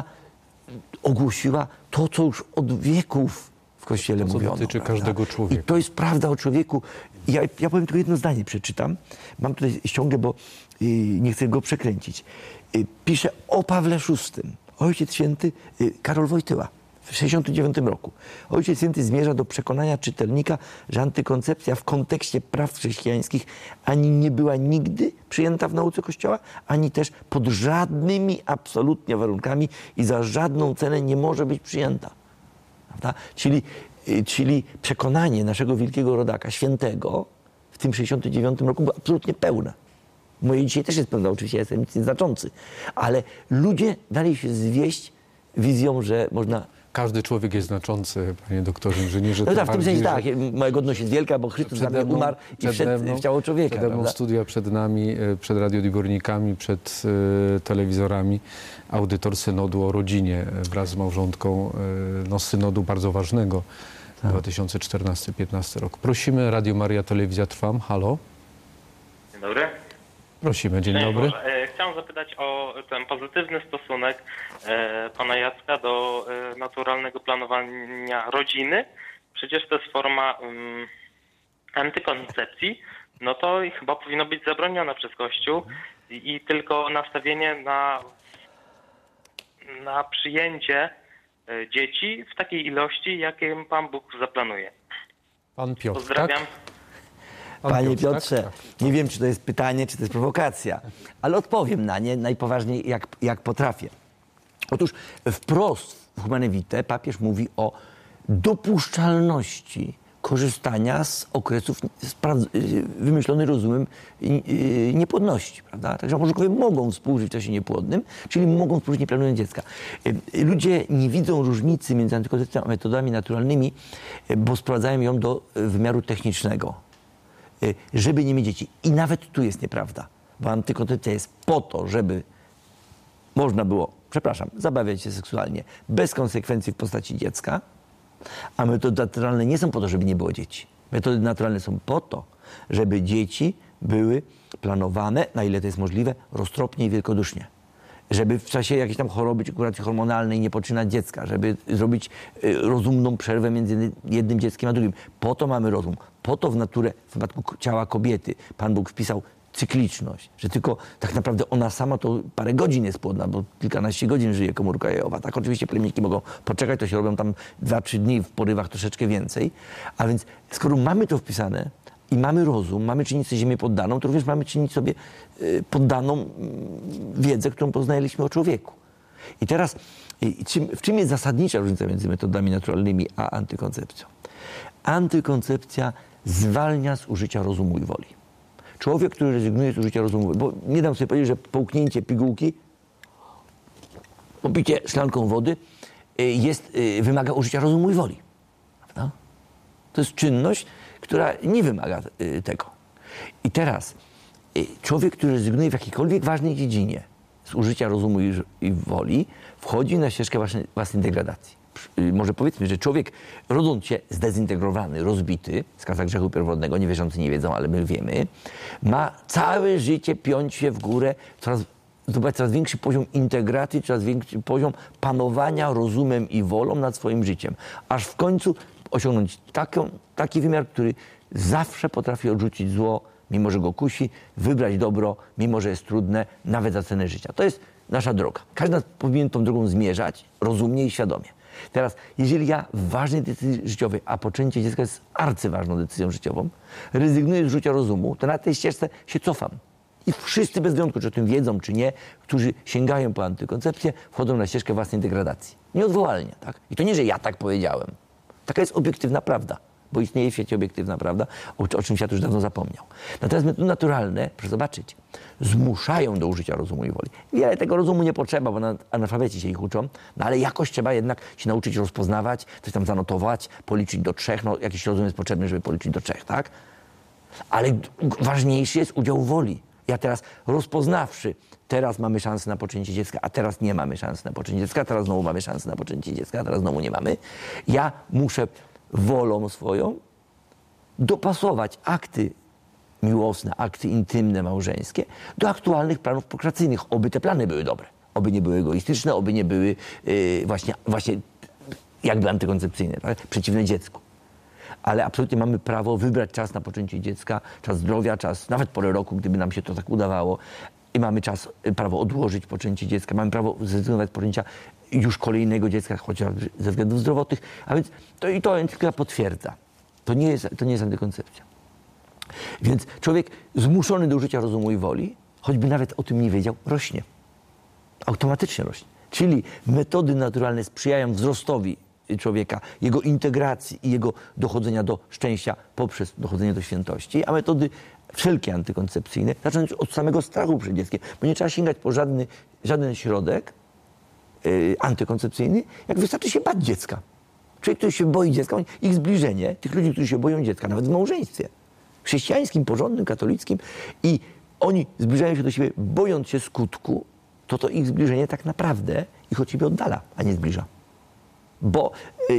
ogłosiła to, co już od wieków w Kościele to, co mówiono. dotyczy prawda? każdego człowieka. I to jest prawda o człowieku. Ja, ja powiem tylko jedno zdanie, przeczytam. Mam tutaj ściągę, bo yy, nie chcę go przekręcić. Yy, pisze o Pawle szóstym. Ojciec Święty yy, Karol Wojtyła. W sześćdziesiątym dziewiątym roku. Ojciec Święty zmierza do przekonania czytelnika, że antykoncepcja w kontekście praw chrześcijańskich ani nie była nigdy przyjęta w nauce Kościoła, ani też pod żadnymi absolutnie warunkami i za żadną cenę nie może być przyjęta. Prawda? Czyli, czyli przekonanie naszego wielkiego rodaka, świętego, w tym sześćdziesiątym dziewiątym roku było absolutnie pełne. Moje dzisiaj też jest pełne, oczywiście ja jestem nic nieznaczący, ale ludzie dali się zwieść wizją, że można... Każdy człowiek jest znaczący, panie doktorze inżynierze. No tak, w tym sensie tak, że... moja godność jest wielka, bo Chrystus za mnie umarł i wszedł w ciało człowieka. Przede mną studia, przed nami, przed radiodźwiękami, przed y, telewizorami, audytor synodu o rodzinie wraz z małżonką, y, no synodu bardzo ważnego, tak. dwa tysiące czternasty piętnasty rok. Prosimy, Radio Maria, Telewizja Trwam, halo. Dzień dobry. Prosimy, dzień Cześć, dobry. Boże. Chciałem zapytać o ten pozytywny stosunek e, pana Jacka do e, naturalnego planowania rodziny. Przecież to jest forma um, antykoncepcji, no to chyba powinno być zabronione przez Kościół i, i tylko nastawienie na, na przyjęcie e, dzieci w takiej ilości, jakim Pan Bóg zaplanuje. Pan Piotr, Pozdrawiam. tak? Pan Panie Piotr, Piotrze, tak? nie wiem, czy to jest pytanie, czy to jest prowokacja, ale odpowiem na nie najpoważniej, jak, jak potrafię. Otóż wprost w Humane Vitae papież mówi o dopuszczalności korzystania z okresów wymyślonych rozumem niepłodności, prawda? Także małżonkowie mogą współżyć w czasie niepłodnym, czyli mogą współżyć nie planując dziecka. Ludzie nie widzą różnicy między antykoncepcją a metodami naturalnymi, bo sprowadzają ją do wymiaru technicznego, żeby nie mieć dzieci. I nawet tu jest nieprawda, bo antykoncepcja jest po to, żeby można było, przepraszam, zabawiać się seksualnie bez konsekwencji w postaci dziecka, a metody naturalne nie są po to, żeby nie było dzieci. Metody naturalne są po to, żeby dzieci były planowane, na ile to jest możliwe, roztropnie i wielkodusznie. żeby w czasie jakiejś tam choroby czy kuracji hormonalnej nie poczynać dziecka, żeby zrobić y, rozumną przerwę między jednym dzieckiem a drugim. Po to mamy rozum. Po to w naturę, w przypadku ciała kobiety, Pan Bóg wpisał cykliczność, że tylko tak naprawdę ona sama to parę godzin jest płodna, bo kilkanaście godzin żyje komórka jajowa. Tak, oczywiście plemniki mogą poczekać, to się robią tam dwa trzy dni, w porywach troszeczkę więcej. A więc skoro mamy to wpisane i mamy rozum, mamy czynić sobie ziemię poddaną, to również mamy czynić sobie y, poddaną y, wiedzę, którą poznaliśmy o człowieku. I teraz y, czym, w czym jest zasadnicza różnica między metodami naturalnymi a antykoncepcją? Antykoncepcja zwalnia z użycia rozumu i woli. Człowiek, który rezygnuje z użycia rozumu, bo nie dam sobie powiedzieć, że połknięcie pigułki, popicie szklanką wody jest, wymaga użycia rozumu i woli. Prawda? To jest czynność, która nie wymaga tego. I teraz człowiek, który rezygnuje w jakiejkolwiek ważnej dziedzinie z użycia rozumu i woli, wchodzi na ścieżkę własnej, własnej degradacji. Może powiedzmy, że człowiek rodząc się zdezintegrowany, rozbity, skaza grzechu pierwotnego, niewierzący nie wiedzą, ale my wiemy, ma całe życie piąć się w górę, coraz, zdobywać coraz większy poziom integracji, coraz większy poziom panowania rozumem i wolą nad swoim życiem, aż w końcu osiągnąć taką, taki wymiar, który zawsze potrafi odrzucić zło, mimo że go kusi, wybrać dobro, mimo że jest trudne, nawet za cenę życia. To jest nasza droga. Każdy z nas powinien tą drogą zmierzać rozumnie i świadomie. Teraz, jeżeli ja w ważnej decyzji życiowej, a poczęcie dziecka jest arcyważną decyzją życiową, rezygnuję z użycia rozumu, to na tej ścieżce się cofam. I wszyscy bez wyjątku, czy o tym wiedzą, czy nie, którzy sięgają po antykoncepcję, wchodzą na ścieżkę własnej degradacji. Nieodwołalnie, tak? I to nie, że ja tak powiedziałem. Taka jest obiektywna prawda, bo istnieje w świecie obiektywna prawda, o, o czym świat już dawno zapomniał. Natomiast metody naturalne, proszę zobaczyć, zmuszają do użycia rozumu i woli. Wiele tego rozumu nie potrzeba, bo analfabeci się ich uczą, no ale jakoś trzeba jednak się nauczyć rozpoznawać, coś tam zanotować, policzyć do trzech, no jakiś rozum jest potrzebny, żeby policzyć do trzech, tak? Ale ważniejszy jest udział woli. Ja teraz rozpoznawszy, teraz mamy szansę na poczęcie dziecka, a teraz nie mamy szansy na poczęcie dziecka, a teraz znowu mamy szansę na poczęcie dziecka, a teraz znowu nie mamy. Ja muszę wolą swoją dopasować akty miłosne, akty intymne, małżeńskie do aktualnych planów prokreacyjnych. Oby te plany były dobre, oby nie były egoistyczne, oby nie były yy, właśnie, właśnie jakby antykoncepcyjne, tak? Przeciwne dziecku. Ale absolutnie mamy prawo wybrać czas na poczęcie dziecka, czas zdrowia, czas nawet porę roku, gdyby nam się to tak udawało. I mamy czas, prawo odłożyć poczęcie dziecka, mamy prawo zrezygnować z poczęcia już kolejnego dziecka, chociaż ze względów zdrowotnych. A więc to i to encykla potwierdza. To nie jest, to nie jest antykoncepcja. Więc człowiek zmuszony do użycia rozumu i woli, choćby nawet o tym nie wiedział, rośnie. Automatycznie rośnie. Czyli metody naturalne sprzyjają wzrostowi człowieka, jego integracji i jego dochodzenia do szczęścia poprzez dochodzenie do świętości, a metody wszelkie antykoncepcyjne, zaczynając od samego strachu przed dzieckiem, bo nie trzeba sięgać po żadny, żaden środek yy, antykoncepcyjny, jak wystarczy się bać dziecka. Człowiek, który się boi dziecka, ich zbliżenie, tych ludzi, którzy się boją dziecka, nawet w małżeństwie, chrześcijańskim, porządnym, katolickim, i oni zbliżają się do siebie, bojąc się skutku, to to ich zbliżenie tak naprawdę ich od siebie oddala, a nie zbliża. Bo y,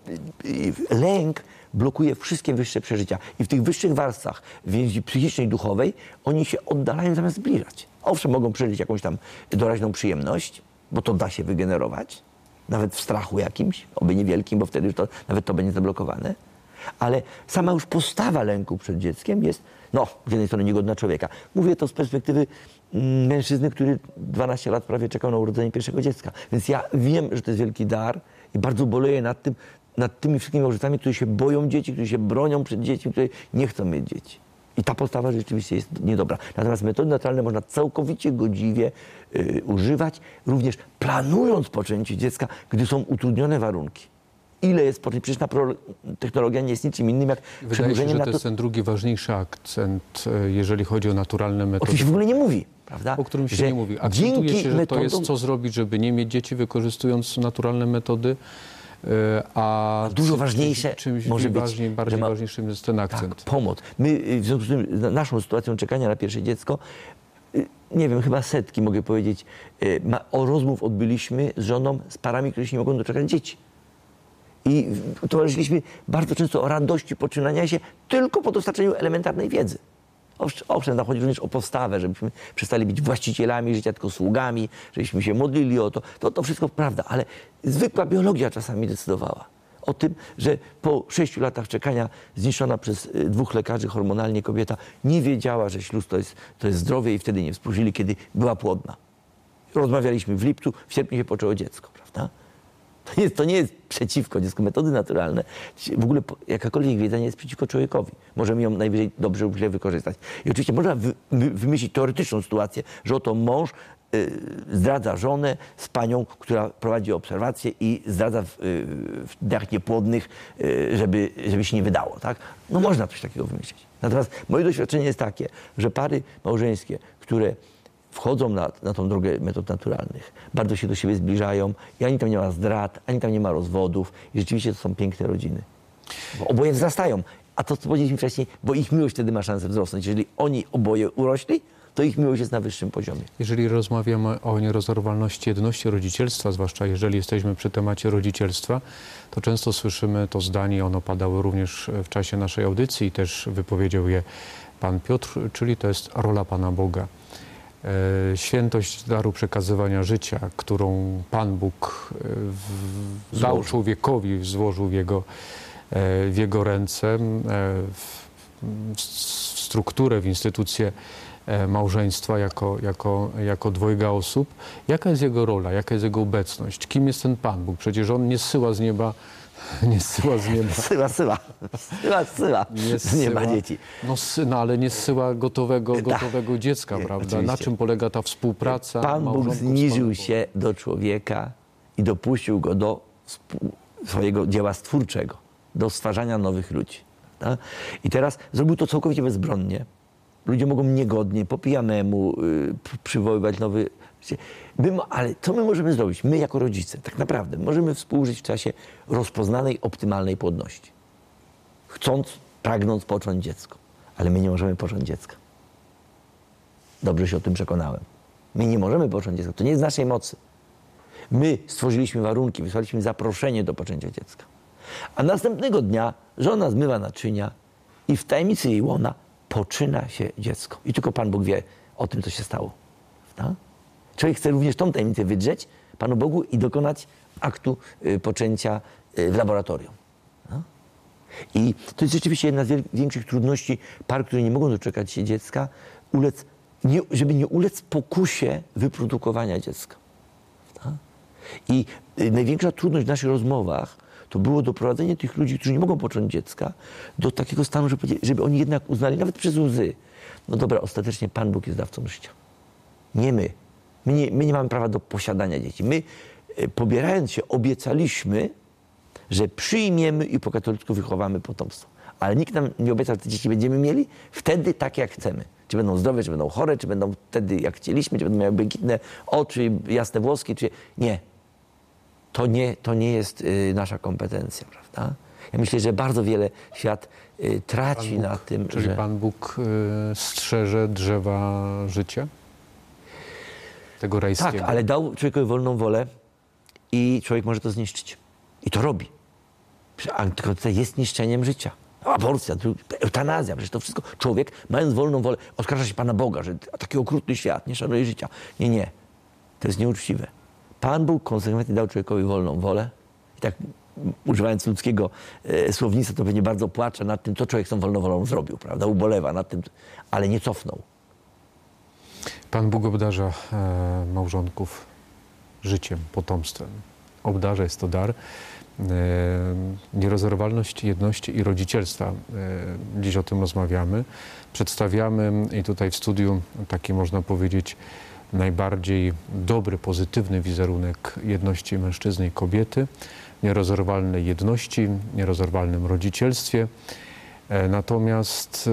y, lęk blokuje wszystkie wyższe przeżycia. I w tych wyższych warstwach więzi psychicznej, duchowej, oni się oddalają zamiast zbliżać. Owszem, mogą przeżyć jakąś tam doraźną przyjemność, bo to da się wygenerować, nawet w strachu jakimś, oby niewielkim, bo wtedy to, nawet to będzie zablokowane. Ale sama już postawa lęku przed dzieckiem jest, no, z jednej strony niegodna człowieka. Mówię to z perspektywy mm, mężczyzny, który dwanaście lat prawie czekał na urodzenie pierwszego dziecka. Więc ja wiem, że to jest wielki dar i bardzo boleję nad tym, nad tymi wszystkimi małżeństwami, którzy się boją dzieci, którzy się bronią przed dziećmi, które nie chcą mieć dzieci. I ta postawa rzeczywiście jest niedobra. Natomiast metody naturalne można całkowicie godziwie y, używać, również planując poczęcie dziecka, gdy są utrudnione warunki. Ile jest potrzebne? Przecież technologia nie jest niczym innym jak Wydaje przedłużenie się, że na to jest ten drugi ważniejszy akcent, jeżeli chodzi o naturalne metody. Oczywiście w ogóle nie mówi, prawda? O którym się że nie mówi. Akcentuje dzięki się, że metodom... to jest co zrobić, żeby nie mieć dzieci, wykorzystując naturalne metody, a dużo ważniejsze czymś może być, ważniej, bardziej ma... ważniejszym jest ten akcent. Tak, pomoc. My w związku z tym, naszą sytuacją czekania na pierwsze dziecko, nie wiem, chyba setki mogę powiedzieć, ma, o rozmów odbyliśmy z żoną, z parami, które się nie mogą doczekać dzieci. I towarzyszyliśmy bardzo często o radości poczynania się tylko po dostarczeniu elementarnej wiedzy. Owsz- Owszem, tam chodzi również o postawę, żebyśmy przestali być właścicielami życia, tylko sługami, żebyśmy się modlili o to. To, to wszystko prawda, ale zwykła biologia czasami decydowała o tym, że po sześciu latach czekania zniszczona przez y, dwóch lekarzy hormonalnie kobieta nie wiedziała, że śluz to jest, to jest zdrowie i wtedy nie współżyli, kiedy była płodna. Rozmawialiśmy w lipcu, w sierpniu się poczęło dziecko, prawda? To nie jest, to nie jest przeciwko dziecku. Metody naturalne, w ogóle po- jakakolwiek wiedza nie jest przeciwko człowiekowi. Możemy ją najwyżej dobrze lub źle wykorzystać. I oczywiście można wy, wy, wymyślić teoretyczną sytuację, że oto mąż y, zdradza żonę z panią, która prowadzi obserwację i zdradza w, y, w dniach niepłodnych, y, żeby, żeby się nie wydało, tak? No można coś takiego wymyślić. Natomiast moje doświadczenie jest takie, że pary małżeńskie, które wchodzą na, na tą drogę metod naturalnych, bardzo się do siebie zbliżają i ani tam nie ma zdrad, ani tam nie ma rozwodów i rzeczywiście to są piękne rodziny. Bo oboje wzrastają, a to co powiedzieliśmy wcześniej, bo ich miłość wtedy ma szansę wzrosnąć. Jeżeli oni oboje urośli, to ich miłość jest na wyższym poziomie. Jeżeli rozmawiamy o nierozerwalności jedności rodzicielstwa, zwłaszcza jeżeli jesteśmy przy temacie rodzicielstwa, to często słyszymy to zdanie, ono padało również w czasie naszej audycji i też wypowiedział je pan Piotr, czyli to jest rola Pana Boga. E, Świętość daru przekazywania życia, którą Pan Bóg e, w, dał Złożył. człowiekowi, złożył w jego, e, w jego ręce, e, w, w strukturę, w instytucję e, małżeństwa jako, jako, jako dwojga osób. Jaka jest jego rola, jaka jest jego obecność? Kim jest ten Pan Bóg? Przecież On nie zsyła z nieba, nie zsyła z nieba. Syła, syła, syła, syła Nie z nieba zsyła- dzieci. No, sy- no ale nie zsyła gotowego, Tak. gotowego dziecka, Nie, prawda? oczywiście. Na czym polega ta współpraca Pan Bóg małżonków z zniżył Panem się do człowieka i dopuścił go do współ- swojego dzieła stwórczego, do stwarzania nowych ludzi. Tak? I teraz zrobił to całkowicie bezbronnie. Ludzie mogą niegodnie, po pijanemu y, p- przywoływać nowy... My, mo- ale co my możemy zrobić? My jako rodzice, tak naprawdę, możemy współżyć w czasie rozpoznanej, optymalnej płodności. Chcąc, pragnąc począć dziecko. Ale my nie możemy począć dziecka. Dobrze się o tym przekonałem. My nie możemy począć dziecka. To nie jest z naszej mocy. My stworzyliśmy warunki, wysłaliśmy zaproszenie do poczęcia dziecka. A następnego dnia żona zmywa naczynia i w tajemnicy jej łona poczyna się dziecko. I tylko Pan Bóg wie o tym, co się stało. Prawda? Człowiek chce również tą tajemnicę wydrzeć Panu Bogu i dokonać aktu y, poczęcia y, w laboratorium. No? I to jest rzeczywiście jedna z wiel- większych trudności par, które nie mogą doczekać się dziecka, ulec, nie, żeby nie ulec pokusie wyprodukowania dziecka. Prawda? I y, największa trudność w naszych rozmowach to było doprowadzenie tych ludzi, którzy nie mogą począć dziecka, do takiego stanu, żeby, powiedzieli- żeby oni jednak uznali, nawet przez łzy, no dobra, ostatecznie Pan Bóg jest dawcą życia. Nie my. My nie, my nie mamy prawa do posiadania dzieci. My, e, pobierając się, obiecaliśmy, że przyjmiemy i po katolicku wychowamy potomstwo. Ale nikt nam nie obiecał, że te dzieci będziemy mieli wtedy tak, jak chcemy. Czy będą zdrowe, czy będą chore, czy będą wtedy, jak chcieliśmy, czy będą miały błękitne oczy, jasne włoski, czy... Nie. To nie, to nie jest y, nasza kompetencja, prawda? Ja myślę, że bardzo wiele świat y, traci Pan Bóg, na tym, czyli że... Pan Bóg y, strzeże drzewa życia? Tego rajskiego. Tak, ale dał człowiekowi wolną wolę i człowiek może to zniszczyć. I to robi. A tylko to jest niszczeniem życia. Aborcja, dru- eutanazja, przecież to wszystko. Człowiek, mając wolną wolę, oskarża się Pana Boga, że taki okrutny świat, nie szanuje życia. Nie, nie. To jest nieuczciwe. Pan Bóg konsekwentnie dał człowiekowi wolną wolę. I tak m, używając ludzkiego e, słownictwa, to pewnie bardzo płacze nad tym, co człowiek z tą wolną wolą zrobił, prawda? Ubolewa nad tym, ale nie cofnął. Pan Bóg obdarza e, małżonków życiem, potomstwem. Obdarza, jest to dar. E, nierozerwalność jedności i rodzicielstwa. E, dziś o tym rozmawiamy. Przedstawiamy i tutaj w studiu taki, można powiedzieć, najbardziej dobry, pozytywny wizerunek jedności mężczyzny i kobiety, nierozerwalnej jedności, nierozerwalnym rodzicielstwie. E, natomiast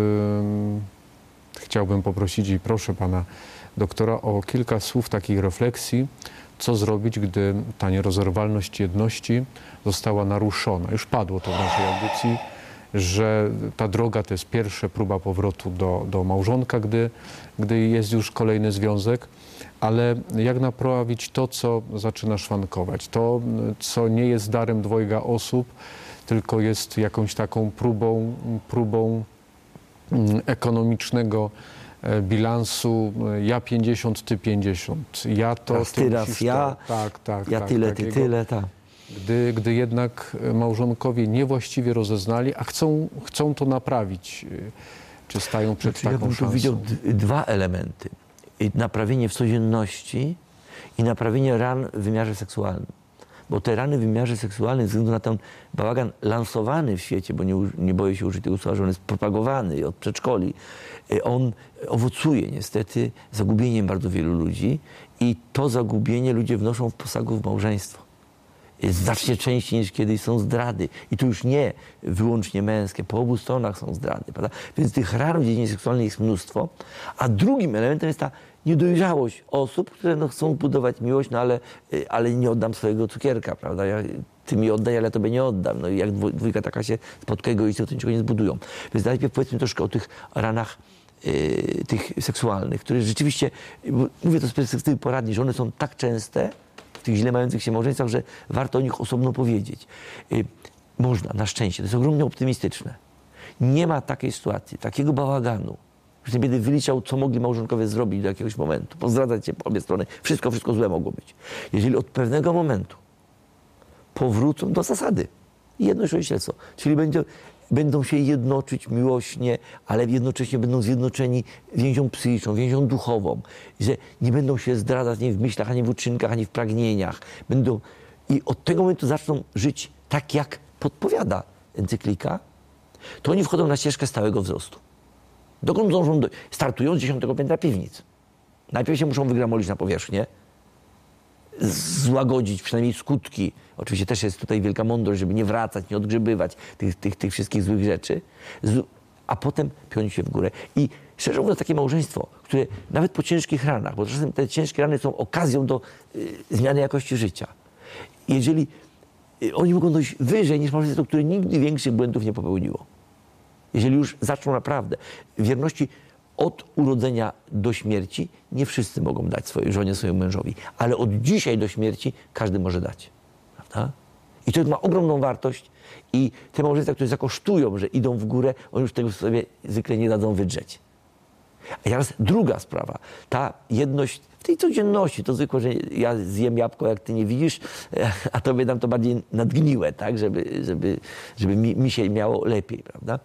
e, chciałbym poprosić i proszę pana doktora o kilka słów takiej refleksji, co zrobić, gdy ta nierozerwalność jedności została naruszona. Już padło to w naszej audycji, że ta droga to jest pierwsza próba powrotu do, do małżonka, gdy, gdy jest już kolejny związek, ale jak naprawić to, co zaczyna szwankować, to, co nie jest darem dwojga osób, tylko jest jakąś taką próbą, próbą mm, ekonomicznego e, bilansu, e, ja pięćdziesiąt, ty pięćdziesiąt, ja to, Raz ty, ty raz musisz ja, to. Tak, tak, Ja tak, tyle, takiego. ty tyle, tak. Gdy, gdy jednak małżonkowie niewłaściwie rozeznali, a chcą, chcą to naprawić, y, czy stają przed Znaczy, ja taką bym tu szansą? widział d- dwa elementy. I naprawienie w codzienności i naprawienie ran w wymiarze seksualnym. Bo te rany w wymiarze seksualnym, ze względu na ten bałagan lansowany w świecie, bo nie, u- nie boję się użyć tego słowa, że on jest propagowany od przedszkoli, y, on owocuje niestety zagubieniem bardzo wielu ludzi i to zagubienie ludzie wnoszą w posagu w małżeństwo. Jest znacznie częściej niż kiedyś są zdrady. I tu już nie wyłącznie męskie, po obu stronach są zdrady, prawda? Więc tych ran w dziedzinie seksualnej jest mnóstwo. A drugim elementem jest ta niedojrzałość osób, które no, chcą budować miłość, no ale, y, ale nie oddam swojego cukierka, prawda? Ja, ty mi oddaj, ale ja tobie nie oddam. No i jak dwój- dwójka taka się spotka egoistów, to niczego nie zbudują. Więc najpierw powiedzmy troszkę o tych ranach y, tych seksualnych, które rzeczywiście, bo mówię to z perspektywy poradni, że one są tak częste, w tych źle mających się małżeństwach, że warto o nich osobno powiedzieć. Y, można, na szczęście, to jest ogromnie optymistyczne. Nie ma takiej sytuacji, takiego bałaganu, że nie będę wyliczał, co mogli małżonkowie zrobić do jakiegoś momentu, pozdradzać się po obie strony, wszystko, wszystko złe mogło być. Jeżeli od pewnego momentu powrócą do zasady, jedność rodzicielstwo, czyli będzie, będą się jednoczyć miłośnie, ale jednocześnie będą zjednoczeni więzią psychiczną, więzią duchową, że nie będą się zdradzać ani w myślach, ani w uczynkach, ani w pragnieniach. Będą, i od tego momentu zaczną żyć tak, jak podpowiada encyklika, to oni wchodzą na ścieżkę stałego wzrostu. Dokąd dążą? Do, startują z dziesiątego piętra piwnic. Najpierw się muszą wygramolić na powierzchnię, złagodzić przynajmniej skutki. Oczywiście też jest tutaj wielka mądrość, żeby nie wracać, nie odgrzebywać tych, tych, tych wszystkich złych rzeczy, z, a potem piąć się w górę. I szczerze mówiąc, takie małżeństwo, które nawet po ciężkich ranach, bo czasem te ciężkie rany są okazją do y, zmiany jakości życia. Jeżeli y, oni mogą dojść wyżej niż małżeństwo, które nigdy większych błędów nie popełniło. Jeżeli już zaczną naprawdę wierności od urodzenia do śmierci, nie wszyscy mogą dać swojej żonie, swojemu mężowi, ale od dzisiaj do śmierci każdy może dać. Prawda? I to ma ogromną wartość i te małżeństwa, które zakosztują, że idą w górę, oni już tego sobie zwykle nie dadzą wydrzeć. A teraz druga sprawa, ta jedność w tej codzienności, to zwykłe, że ja zjem jabłko, jak ty nie widzisz, a tobie dam to bardziej nadgniłe, tak, żeby, żeby, żeby mi, mi się miało lepiej, prawda?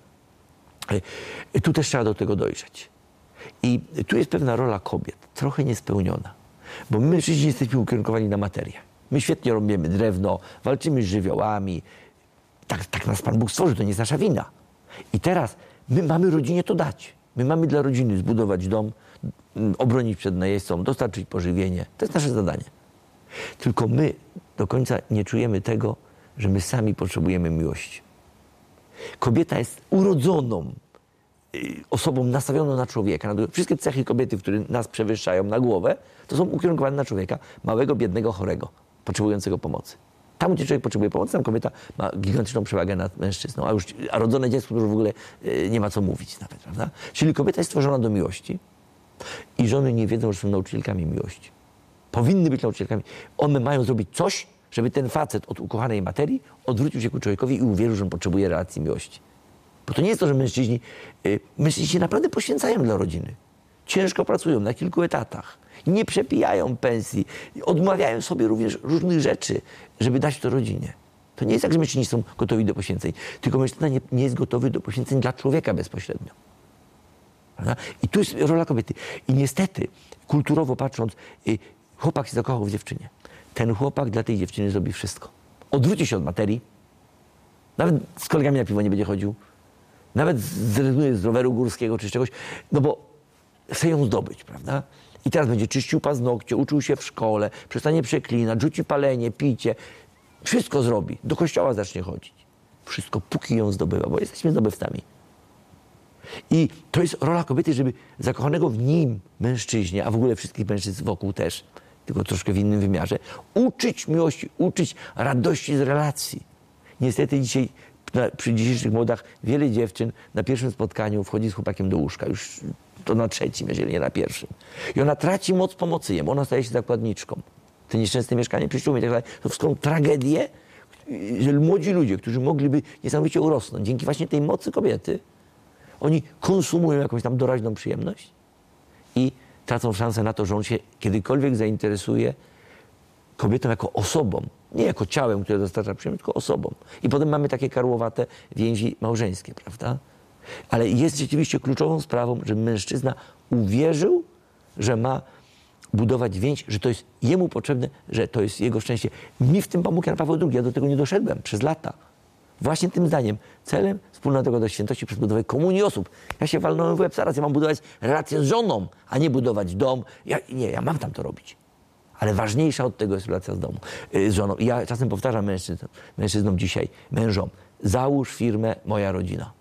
Tu też trzeba do tego dojrzeć. I tu jest pewna rola kobiet, trochę niespełniona. Bo my mężczyźni jesteśmy ukierunkowani na materię. My świetnie robimy drewno, walczymy z żywiołami. Tak, tak nas Pan Bóg stworzył, to nie jest nasza wina. I teraz my mamy rodzinie to dać. My mamy dla rodziny zbudować dom, obronić przed najeźdźcą, dostarczyć pożywienie. To jest nasze zadanie. Tylko my do końca nie czujemy tego, że my sami potrzebujemy miłości. Kobieta jest urodzoną osobą nastawioną na człowieka. Wszystkie cechy kobiety, które nas przewyższają na głowę, to są ukierunkowane na człowieka małego, biednego, chorego, potrzebującego pomocy. Tam, gdzie człowiek potrzebuje pomocy, tam kobieta ma gigantyczną przewagę nad mężczyzną, a już a rodzone dziecko już w ogóle nie ma co mówić nawet, prawda? Czyli kobieta jest stworzona do miłości i żony nie wiedzą, że są nauczycielkami miłości. Powinny być nauczycielkami. One mają zrobić coś, żeby ten facet od ukochanej materii odwrócił się ku człowiekowi i uwierzył, że on potrzebuje relacji miłości. Bo to nie jest to, że mężczyźni, yy, mężczyźni się naprawdę poświęcają dla rodziny. Ciężko pracują na kilku etatach. Nie przepijają pensji. Odmawiają sobie również różnych rzeczy, żeby dać to rodzinie. To nie jest tak, że mężczyźni są gotowi do poświęceń. Tylko mężczyzna nie, nie jest gotowy do poświęceń dla człowieka bezpośrednio. Prawda? I tu jest rola kobiety. I niestety, kulturowo patrząc, yy, chłopak się zakochał w dziewczynie. Ten chłopak dla tej dziewczyny zrobi wszystko. Odwróci się od materii. Nawet z kolegami na piwo nie będzie chodził. Nawet zrezygnuje z roweru górskiego czy z czegoś, no bo chce ją zdobyć, prawda? I teraz będzie czyścił paznokcie, uczył się w szkole, przestanie przeklinać, rzuci palenie, picie. Wszystko zrobi. Do kościoła zacznie chodzić. Wszystko, póki ją zdobywa, bo jesteśmy zdobywcami. I to jest rola kobiety, żeby zakochanego w nim mężczyźnie, a w ogóle wszystkich mężczyzn wokół też, tylko troszkę w innym wymiarze, uczyć miłości, uczyć radości z relacji. Niestety dzisiaj Na, przy dzisiejszych młodach wiele dziewczyn na pierwszym spotkaniu wchodzi z chłopakiem do łóżka. Już to na trzecim, jeżeli nie na pierwszym. I ona traci moc pomocy jemu. Ona staje się zakładniczką. Te nieszczęsne mieszkanie, przyśluby i tak dalej. To wszystko tragedię, że młodzi ludzie, którzy mogliby niesamowicie urosnąć, dzięki właśnie tej mocy kobiety, Oni konsumują jakąś tam doraźną przyjemność i tracą szansę na to, że on się kiedykolwiek zainteresuje kobietą jako osobą. Nie jako ciałem, które dostarcza przyjemność, tylko osobą. I potem mamy takie karłowate więzi małżeńskie, prawda? Ale jest rzeczywiście kluczową sprawą, że mężczyzna uwierzył, że ma budować więź, że to jest jemu potrzebne, że to jest jego szczęście. Mi w tym pomógł Jan Paweł drugi. Ja do tego nie doszedłem przez lata. Właśnie tym zdaniem. Celem wspólnotego do świętości przez budowę komunii osób. Ja się walnąłem w łeb zaraz. Ja mam budować relacje z żoną, a nie budować dom. Ja, nie, ja mam tam to robić. Ale ważniejsza od tego jest relacja z domu, z żoną. I ja czasem powtarzam mężczyznom, mężczyznom dzisiaj, mężom, załóż firmę Moja Rodzina.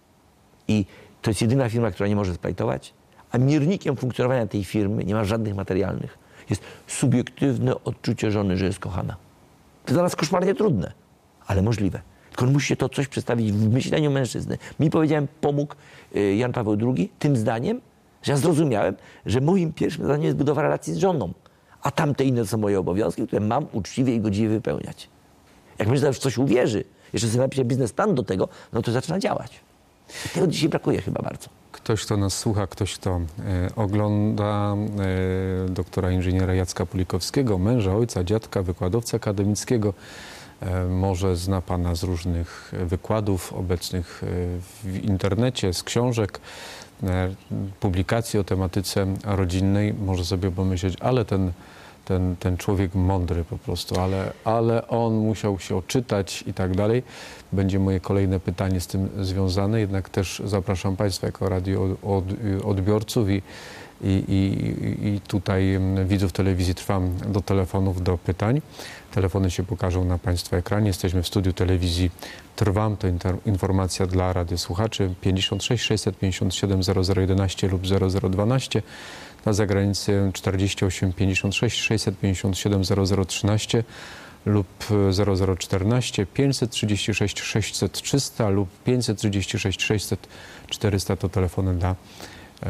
I to jest jedyna firma, która nie może splajtować, a miernikiem funkcjonowania tej firmy, nie ma żadnych materialnych, jest subiektywne odczucie żony, że jest kochana. To dla nas koszmarnie trudne, ale możliwe. Tylko on musi się to coś przedstawić w myśleniu mężczyzny. Mi, powiedziałem, pomógł Jan Paweł drugi tym zdaniem, że ja zrozumiałem, że moim pierwszym zadaniem jest budowa relacji z żoną, a tamte inne to są moje obowiązki, które mam uczciwie i godziwie wypełniać. Jak mężczyzna już w coś uwierzy, jeszcze sobie napisze biznesplan do tego, no to zaczyna działać. Tego dzisiaj brakuje chyba bardzo. Ktoś, kto nas słucha, ktoś, kto e, ogląda e, doktora inżyniera Jacka Pulikowskiego, męża, ojca, dziadka, wykładowca akademickiego, e, może zna pana z różnych wykładów obecnych e, w internecie, z książek, e, publikacji o tematyce rodzinnej. Może sobie pomyśleć, ale ten, ten, ten człowiek mądry po prostu, ale, ale on musiał się oczytać i tak dalej. Będzie moje kolejne pytanie z tym związane, jednak też zapraszam państwa jako radioodbiorców i, i, i, i tutaj widzów telewizji Trwam do telefonów, do pytań. Telefony się pokażą na państwa ekranie. Jesteśmy w studiu telewizji Trwam. To informacja dla radiosłuchaczy pięćdziesiąt sześć sześćset pięćdziesiąt siedem zero zero jedenaście lub zero zero dwanaście. Na zagranicy czterdzieści osiem pięćdziesiąt sześć sześćset pięćdziesiąt siedem zero zero trzynaście lub zero zero czternaście pięćset trzydzieści sześć sześćset trzysta lub pięćset trzydzieści sześć sześćset czterysta to telefony dla e,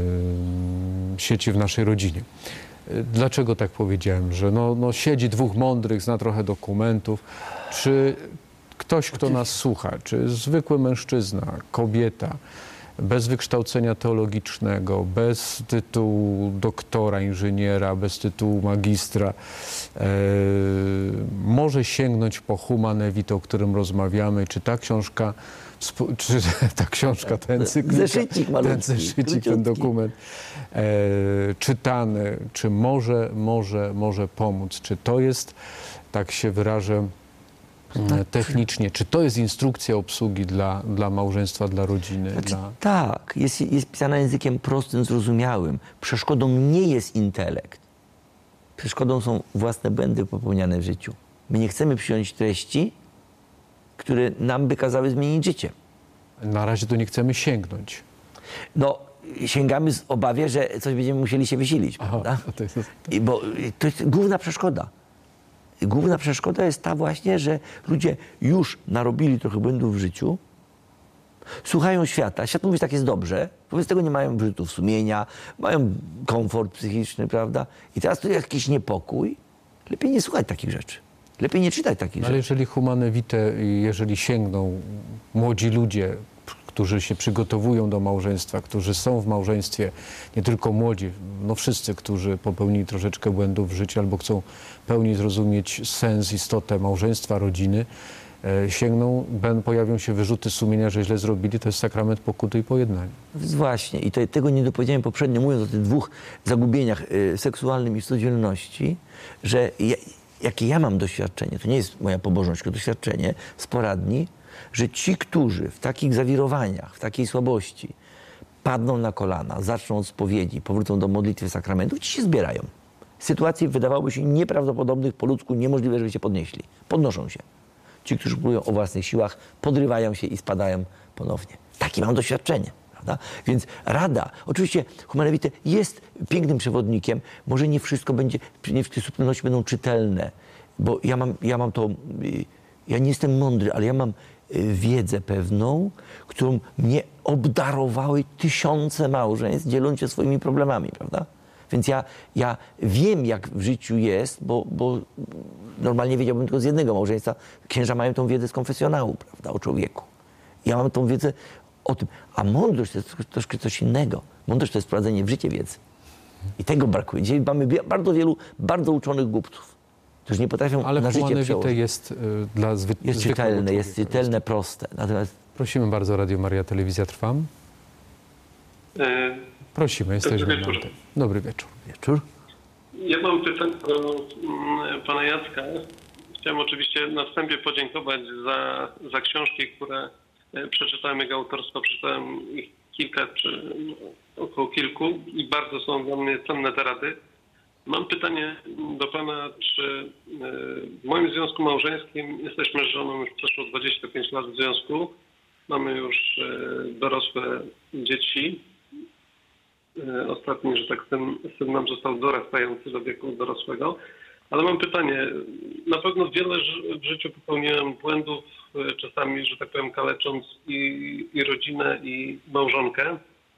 sieci w naszej rodzinie. Dlaczego tak powiedziałem, że no, no siedzi dwóch mądrych, zna trochę dokumentów. Czy ktoś, kto nas słucha, czy zwykły mężczyzna, kobieta, bez wykształcenia teologicznego, bez tytułu doktora, inżyniera, bez tytułu magistra, e, może sięgnąć po Humane Vitae, o którym rozmawiamy, czy ta książka, czy ta książka, ten encyklika, zeszycik malutki, ten zeszycik, ten dokument e, czytany, czy może, może, może pomóc, czy to jest, tak się wyrażę, technicznie, czy to jest instrukcja obsługi dla, dla małżeństwa, dla rodziny? Znaczy, dla... Tak, jest, jest pisana językiem prostym, zrozumiałym. Przeszkodą nie jest intelekt. Przeszkodą są własne błędy popełniane w życiu. My nie chcemy przyjąć treści, które nam by kazały zmienić życie. Na razie to nie chcemy sięgnąć. No, sięgamy z obawie, że coś będziemy musieli się wysilić, Aha, prawda? to jest, to... I bo to jest główna przeszkoda. Główna przeszkoda jest ta właśnie, że ludzie już narobili trochę błędów w życiu, słuchają świata, świat mówi, że tak jest dobrze, wobec tego nie mają wyrzutów sumienia, mają komfort psychiczny, prawda? I teraz tu jest jakiś niepokój. Lepiej nie słuchać takich rzeczy. Lepiej nie czytać takich Ale rzeczy. jeżeli Humane Vitae, jeżeli sięgną młodzi ludzie, którzy się przygotowują do małżeństwa, którzy są w małżeństwie, nie tylko młodzi, no wszyscy, którzy popełnili troszeczkę błędów w życiu albo chcą pełniej zrozumieć sens, istotę małżeństwa, rodziny, e, sięgną, ben, pojawią się wyrzuty sumienia, że źle zrobili, to jest sakrament pokuty i pojednania. Właśnie. I to, tego nie dopowiedziałem poprzednio, mówiąc o tych dwóch zagubieniach y, seksualnym i samodzielności, że ja, jakie ja mam doświadczenie, to nie jest moja pobożność, tylko doświadczenie z poradni, że ci, którzy w takich zawirowaniach, w takiej słabości padną na kolana, zaczną od spowiedzi, powrócą do modlitwy sakramentów, ci się zbierają. Sytuacje wydawałoby się nieprawdopodobnych, po ludzku niemożliwe, żeby się podnieśli. Podnoszą się. Ci, którzy próbują o własnych siłach, podrywają się i spadają ponownie. Takie mam doświadczenie. Prawda? Więc rada, oczywiście Humane Vitae jest pięknym przewodnikiem, może nie wszystko będzie, nie wszystkie suplementaty będą czytelne, bo ja mam, ja mam to, ja nie jestem mądry, ale ja mam wiedzę pewną, którą mnie obdarowały tysiące małżeństw, dzieląc się swoimi problemami, prawda? Więc ja, ja wiem, jak w życiu jest, bo, bo normalnie wiedziałbym tylko z jednego małżeństwa. Księża mają tą wiedzę z konfesjonału, prawda, o człowieku. Ja mam tą wiedzę o tym. A mądrość to jest troszkę coś innego. Mądrość to jest wprowadzenie w życie wiedzy. I tego brakuje. Dzisiaj mamy bardzo wielu, bardzo uczonych głupców, którzy nie potrafią Ale na życie Humane Vitae przełożyć. jest y, dla zwy- Jest zwykłego czytelne, jest człowieka. czytelne, proste. Natomiast Prosimy bardzo, Radio Maria Telewizja Trwam. E, Prosimy, jesteśmy Dobry na wieczór. antenie. Dobry wieczór. wieczór. Ja mam pytanie do mm, pana Jacka. Chciałem oczywiście na wstępie podziękować za, za książki, które e, przeczytałem jego autorstwa. Przeczytałem ich kilka, czy no, około kilku i bardzo są dla mnie cenne te rady. Mam pytanie do pana, czy e, w moim związku małżeńskim jesteśmy z żoną już przeszło dwadzieścia pięć lat w związku. Mamy już e, dorosłe dzieci. E, Ostatni, że tak powiem, syn nam został dorastający do wieku dorosłego. Ale mam pytanie. Na pewno wiele ż- w życiu popełniłem błędów, e, czasami, że tak powiem, kalecząc i, i rodzinę, i małżonkę.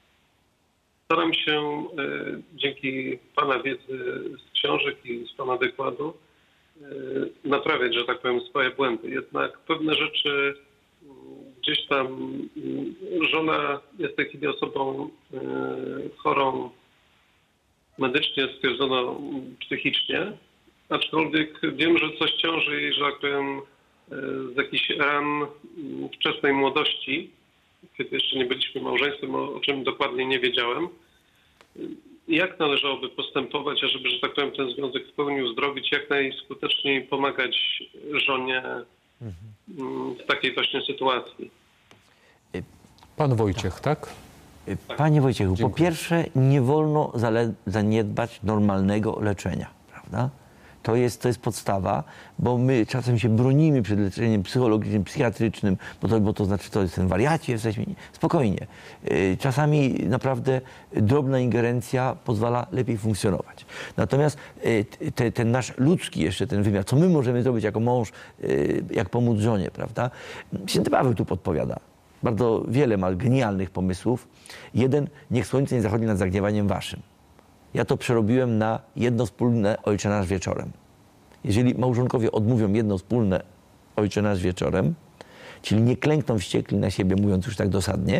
Staram się e, dzięki pana wiedzy z książek i z pana wykładu e, naprawiać, że tak powiem, swoje błędy. Jednak pewne rzeczy gdzieś tam mm, żona jest w tej chwili osobą e, chorą medycznie stwierdzono psychicznie, aczkolwiek wiem, że coś ciąży jej, że tak powiem, e, z jakichś ran mm, wczesnej młodości, kiedy jeszcze nie byliśmy małżeństwem, o, o czym dokładnie nie wiedziałem. Jak należałoby postępować, ażeby, że tak powiem, ten związek w pełni uzdrowić, jak najskuteczniej pomagać żonie mm, w takiej właśnie sytuacji? Pan Wojciech, tak? Panie Wojciechu, po Dziękuję. pierwsze nie wolno zale- zaniedbać normalnego leczenia, prawda? To jest, to jest podstawa, bo my czasem się bronimy przed leczeniem psychologicznym, psychiatrycznym, bo to, bo to znaczy, to jest ten wariacie, jesteśmy... Spokojnie. Yy, Czasami naprawdę drobna ingerencja pozwala lepiej funkcjonować. Natomiast yy, te, ten nasz ludzki jeszcze ten wymiar, co my możemy zrobić jako mąż, yy, jak pomóc żonie, prawda? Święty Paweł tu podpowiada. Bardzo wiele ma genialnych pomysłów. Jeden, niech słońce nie zachodzi nad zagniewaniem waszym. Ja to przerobiłem na jedno wspólne Ojcze Nasz wieczorem. Jeżeli małżonkowie odmówią jedno wspólne Ojcze Nasz wieczorem, czyli nie klękną wściekli na siebie, mówiąc już tak dosadnie,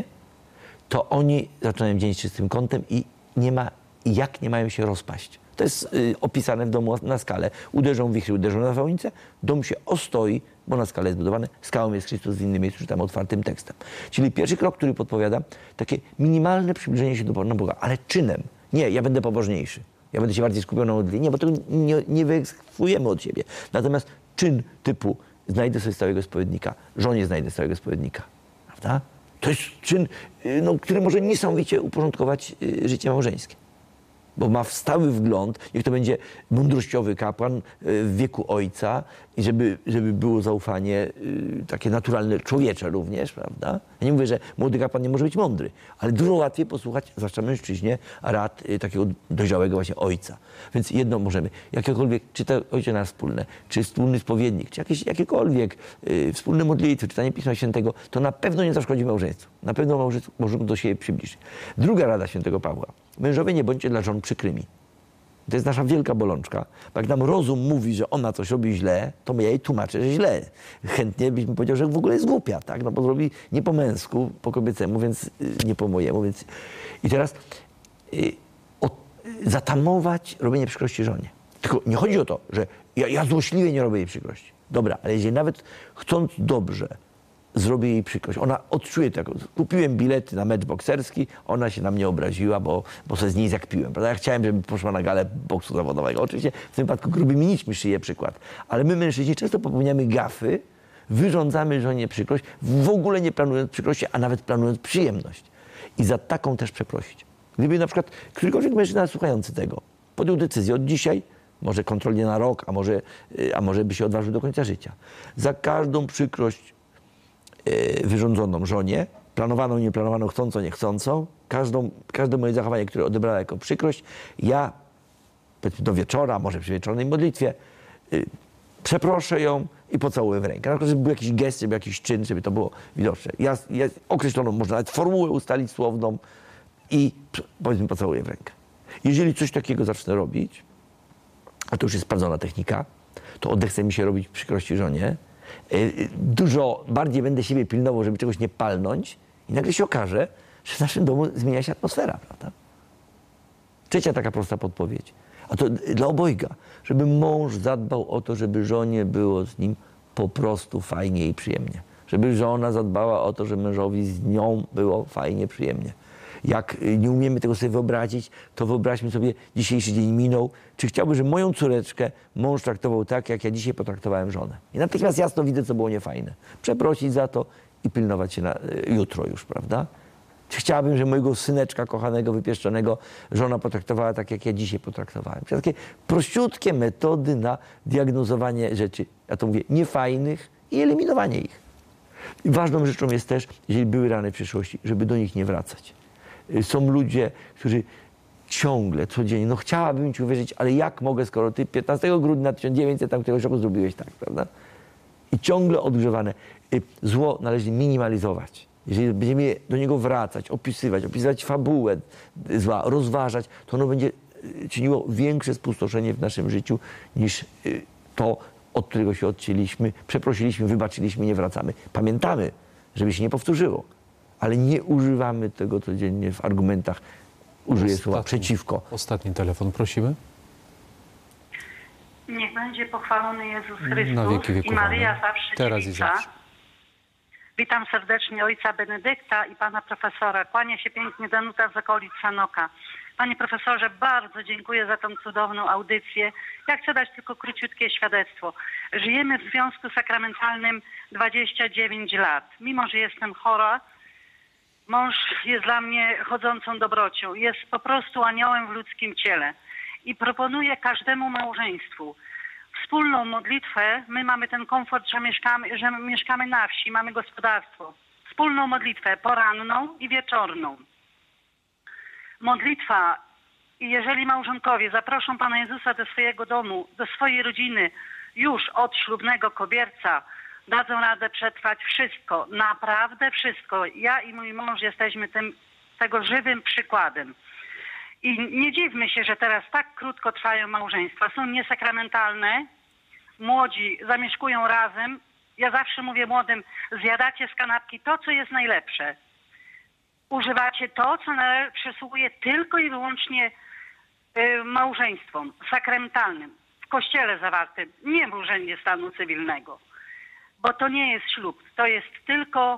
to oni zaczynają dzień z czystym kątem i nie ma, jak nie mają się rozpaść. To jest y, opisane w domu na skalę. Uderzą w wichry, uderzą na zawodnicę, dom się ostoi, bo na skalę jest budowany, skałą jest Chrystus, w innym miejscu czytam otwartym tekstem. Czyli pierwszy krok, który podpowiada, takie minimalne przybliżenie się do Pana Boga, ale czynem. Nie, ja będę pobożniejszy, ja będę się bardziej skupiał na modlitwie. Nie, bo tego nie, nie wyekspujemy od siebie. Natomiast czyn typu znajdę sobie stałego spowiednika, żonie znajdę stałego spowiednika, prawda? To jest czyn, y, no, który może niesamowicie uporządkować y, życie małżeńskie. Bo ma stały wgląd, niech to będzie mądrościowy kapłan w wieku ojca i żeby, żeby było zaufanie y, takie naturalne, człowiecze również, prawda? Ja nie mówię, że młody kapłan nie może być mądry, ale dużo łatwiej posłuchać, zwłaszcza mężczyźnie, rad y, takiego dojrzałego właśnie ojca. Więc jedno możemy, jakiekolwiek, czy to Ojcze Nasz wspólne, czy wspólny spowiednik, czy jakieś, jakiekolwiek y, wspólne modlitwy, czytanie Pisma Świętego, to na pewno nie zaszkodzi małżeństwu. Na pewno małżeństwo może do siebie przybliżyć. Druga rada Świętego Pawła. Mężowie, nie bądźcie dla żon przykrymi. To jest nasza wielka bolączka. Bo jak nam rozum mówi, że ona coś robi źle, to ja jej tłumaczę, że źle. Chętnie byśmy powiedział, że w ogóle jest głupia, tak? No bo zrobi nie po męsku, po kobiecemu, więc nie po mojemu. Więc... I teraz y, o, zatamować robienie przykrości żonie. Tylko nie chodzi o to, że ja, ja złośliwie nie robię jej przykrości. Dobra, ale jeżeli nawet chcąc dobrze, zrobię jej przykrość. Ona odczuje tego. Kupiłem bilety na mecz bokserski, ona się na mnie obraziła, bo, bo sobie z niej zakpiłem. Prawda? Ja chciałem, żeby poszła na galę boksu zawodowego. Oczywiście w tym wypadku grubymi nićmi szyję przykład. Ale my, mężczyźni, często popełniamy gafy, wyrządzamy żonie przykrość, w ogóle nie planując przykrości, a nawet planując przyjemność. I za taką też przeprosić. Gdyby na przykład którykolwiek mężczyzna słuchający tego podjął decyzję od dzisiaj, może kontrolnie na rok, a może, a może by się odważył do końca życia, za każdą przykrość wyrządzoną żonie, planowaną, nieplanowaną, chcącą, niechcącą, każdą, każde moje zachowanie, które odebrała jako przykrość, ja do wieczora, może przy wieczornej modlitwie, yy, przeproszę ją i pocałuję w rękę. Na przykład, żeby był jakiś gest, żeby jakiś czyn, żeby to było widoczne. Ja, ja określoną, można nawet formułę ustalić słowną i powiedzmy pocałuję w rękę. Jeżeli coś takiego zacznę robić, a to już jest sprawdzona technika, to odechce mi się robić przykrości żonie, dużo bardziej będę siebie pilnował, żeby czegoś nie palnąć I nagle się okaże, że w naszym domu zmienia się atmosfera, prawda? Trzecia taka prosta podpowiedź, a to dla obojga, żeby mąż zadbał o to, żeby żonie było z nim po prostu fajnie i przyjemnie. Żeby żona zadbała o to, żeby mężowi z nią było fajnie, przyjemnie. Jak nie umiemy tego sobie wyobrazić, to wyobraźmy sobie, dzisiejszy dzień minął. Czy chciałby, żeby moją córeczkę mąż traktował tak, jak ja dzisiaj potraktowałem żonę? I natychmiast jasno widzę, co było niefajne. Przeprosić za to i pilnować się na, jutro już, prawda? Czy chciałabym, żeby mojego syneczka kochanego, wypieszczonego żona potraktowała tak, jak ja dzisiaj potraktowałem? Czyli takie prościutkie metody na diagnozowanie rzeczy, ja to mówię, niefajnych i eliminowanie ich. I ważną rzeczą jest też, jeżeli były rany w przeszłości, żeby do nich nie wracać. Są ludzie, którzy ciągle, codziennie, no chciałabym ci uwierzyć, ale jak mogę, skoro ty piętnastego grudnia tysiąc dziewięćset roku zrobiłeś tak, prawda? I ciągle odgrzewane. Zło należy minimalizować. Jeżeli będziemy do niego wracać, opisywać, opisywać fabułę zła, rozważać, to ono będzie czyniło większe spustoszenie w naszym życiu niż to, od którego się odcięliśmy, przeprosiliśmy, wybaczyliśmy, nie wracamy. Pamiętamy, żeby się nie powtórzyło, ale nie używamy tego codziennie w argumentach. Użyję Ostatni, słowa przeciwko. Ostatni telefon, prosimy. Niech będzie pochwalony Jezus Chrystus Na wieki wieków. i Maryja zawsze Teraz i dziewica. zawsze. Witam serdecznie ojca Benedykta i pana profesora. Kłania się pięknie Danuta z okolic Sanoka. Panie profesorze, bardzo dziękuję za tą cudowną audycję. Ja chcę dać tylko króciutkie świadectwo. Żyjemy w związku sakramentalnym dwadzieścia dziewięć lat. Mimo że jestem chora, mąż jest dla mnie chodzącą dobrocią. Jest po prostu aniołem w ludzkim ciele. I proponuję każdemu małżeństwu wspólną modlitwę. My mamy ten komfort, że mieszkamy, że mieszkamy na wsi, mamy gospodarstwo. Wspólną modlitwę poranną i wieczorną. Modlitwa, i jeżeli małżonkowie zaproszą Pana Jezusa do swojego domu, do swojej rodziny już od ślubnego kobierca, dadzą radę przetrwać wszystko, naprawdę wszystko. Ja i mój mąż jesteśmy tym, tego żywym przykładem. I nie dziwmy się, że teraz tak krótko trwają małżeństwa. Są niesakramentalne, młodzi zamieszkują razem. Ja zawsze mówię młodym, zjadacie z kanapki to, co jest najlepsze. Używacie to, co przysługuje tylko i wyłącznie y, małżeństwom sakramentalnym, w kościele zawartym, nie w urzędzie stanu cywilnego. Bo to nie jest ślub, to jest tylko,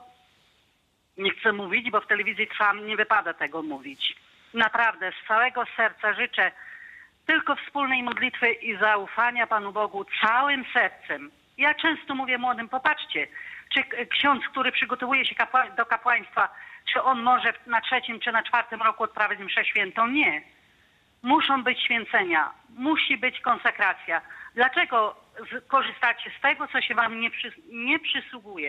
nie chcę mówić, bo w telewizji trwam, nie wypada tego mówić. Naprawdę z całego serca życzę tylko wspólnej modlitwy i zaufania Panu Bogu całym sercem. Ja często mówię młodym, popatrzcie, czy ksiądz, który przygotowuje się kapła- do kapłaństwa, czy on może na trzecim czy na czwartym roku odprawić mszę świętą? Nie. Muszą być święcenia, musi być konsekracja. Dlaczego z- korzystacie z tego, co się wam nie, przy- nie przysługuje?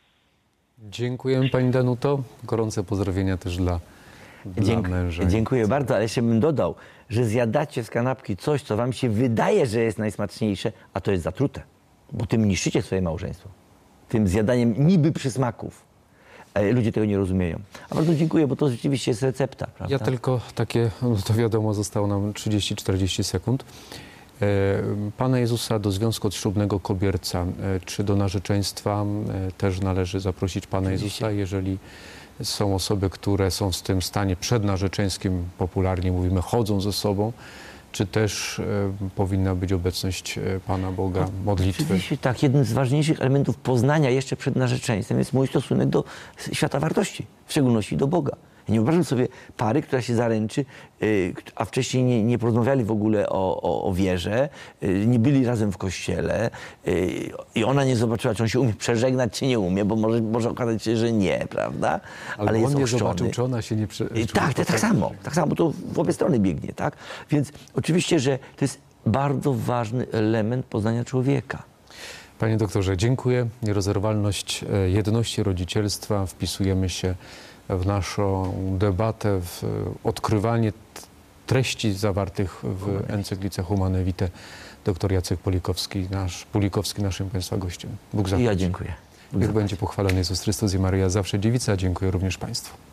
Dziękujemy Pani Danuto. Gorące pozdrowienia też dla, dla Dzięk, męża. dziękuję bardzo, ale jeszcze bym dodał, że zjadacie z kanapki coś, co wam się wydaje, że jest najsmaczniejsze, a to jest zatrute. Bo tym niszczycie swoje małżeństwo. Tym zjadaniem niby przysmaków. Ludzie tego nie rozumieją. A bardzo dziękuję, bo to rzeczywiście jest recepta, prawda? Ja tylko takie, no to wiadomo, zostało nam trzydzieści czterdzieści sekund. E, Pana Jezusa do związku odślubnego kobierca, e, czy do narzeczeństwa e, też należy zaprosić Pana Jezusa, jeżeli są osoby, które są w tym stanie przednarzeczeńskim, popularnie mówimy, chodzą ze sobą, czy też e, powinna być obecność e, Pana Boga, modlitwy? Oczywiście tak. Jednym z ważniejszych elementów poznania jeszcze przed narzeczeństwem jest mój stosunek do świata wartości, w szczególności do Boga. Ja nie wyobrażam sobie pary, która się zaręczy, yy, a wcześniej nie, nie porozmawiali w ogóle o, o, o wierze, yy, nie byli razem w kościele yy, i ona nie zobaczyła, czy on się umie przeżegnać, czy nie umie, bo może, może okazać się, że nie, prawda? Ale, Ale on jest nie ochrzczony. zobaczył, czy ona się nie prze... I tak, tak, tak samo, tak samo, bo to w obie strony biegnie, tak? Więc oczywiście, że to jest bardzo ważny element poznania człowieka. Panie doktorze, dziękuję. Nierozerwalność e, jedności rodzicielstwa. Wpisujemy się w naszą debatę, w odkrywanie t- treści zawartych w encyklice Humane Vitae. Doktor Jacek Pulikowski, nasz, Pulikowski naszym Państwa gościem. Bóg zapłać. I ja dziękuję. Bóg Niech zapłać. będzie pochwalony Jezus Chrystus i Maryja zawsze dziewica. Dziękuję również Państwu.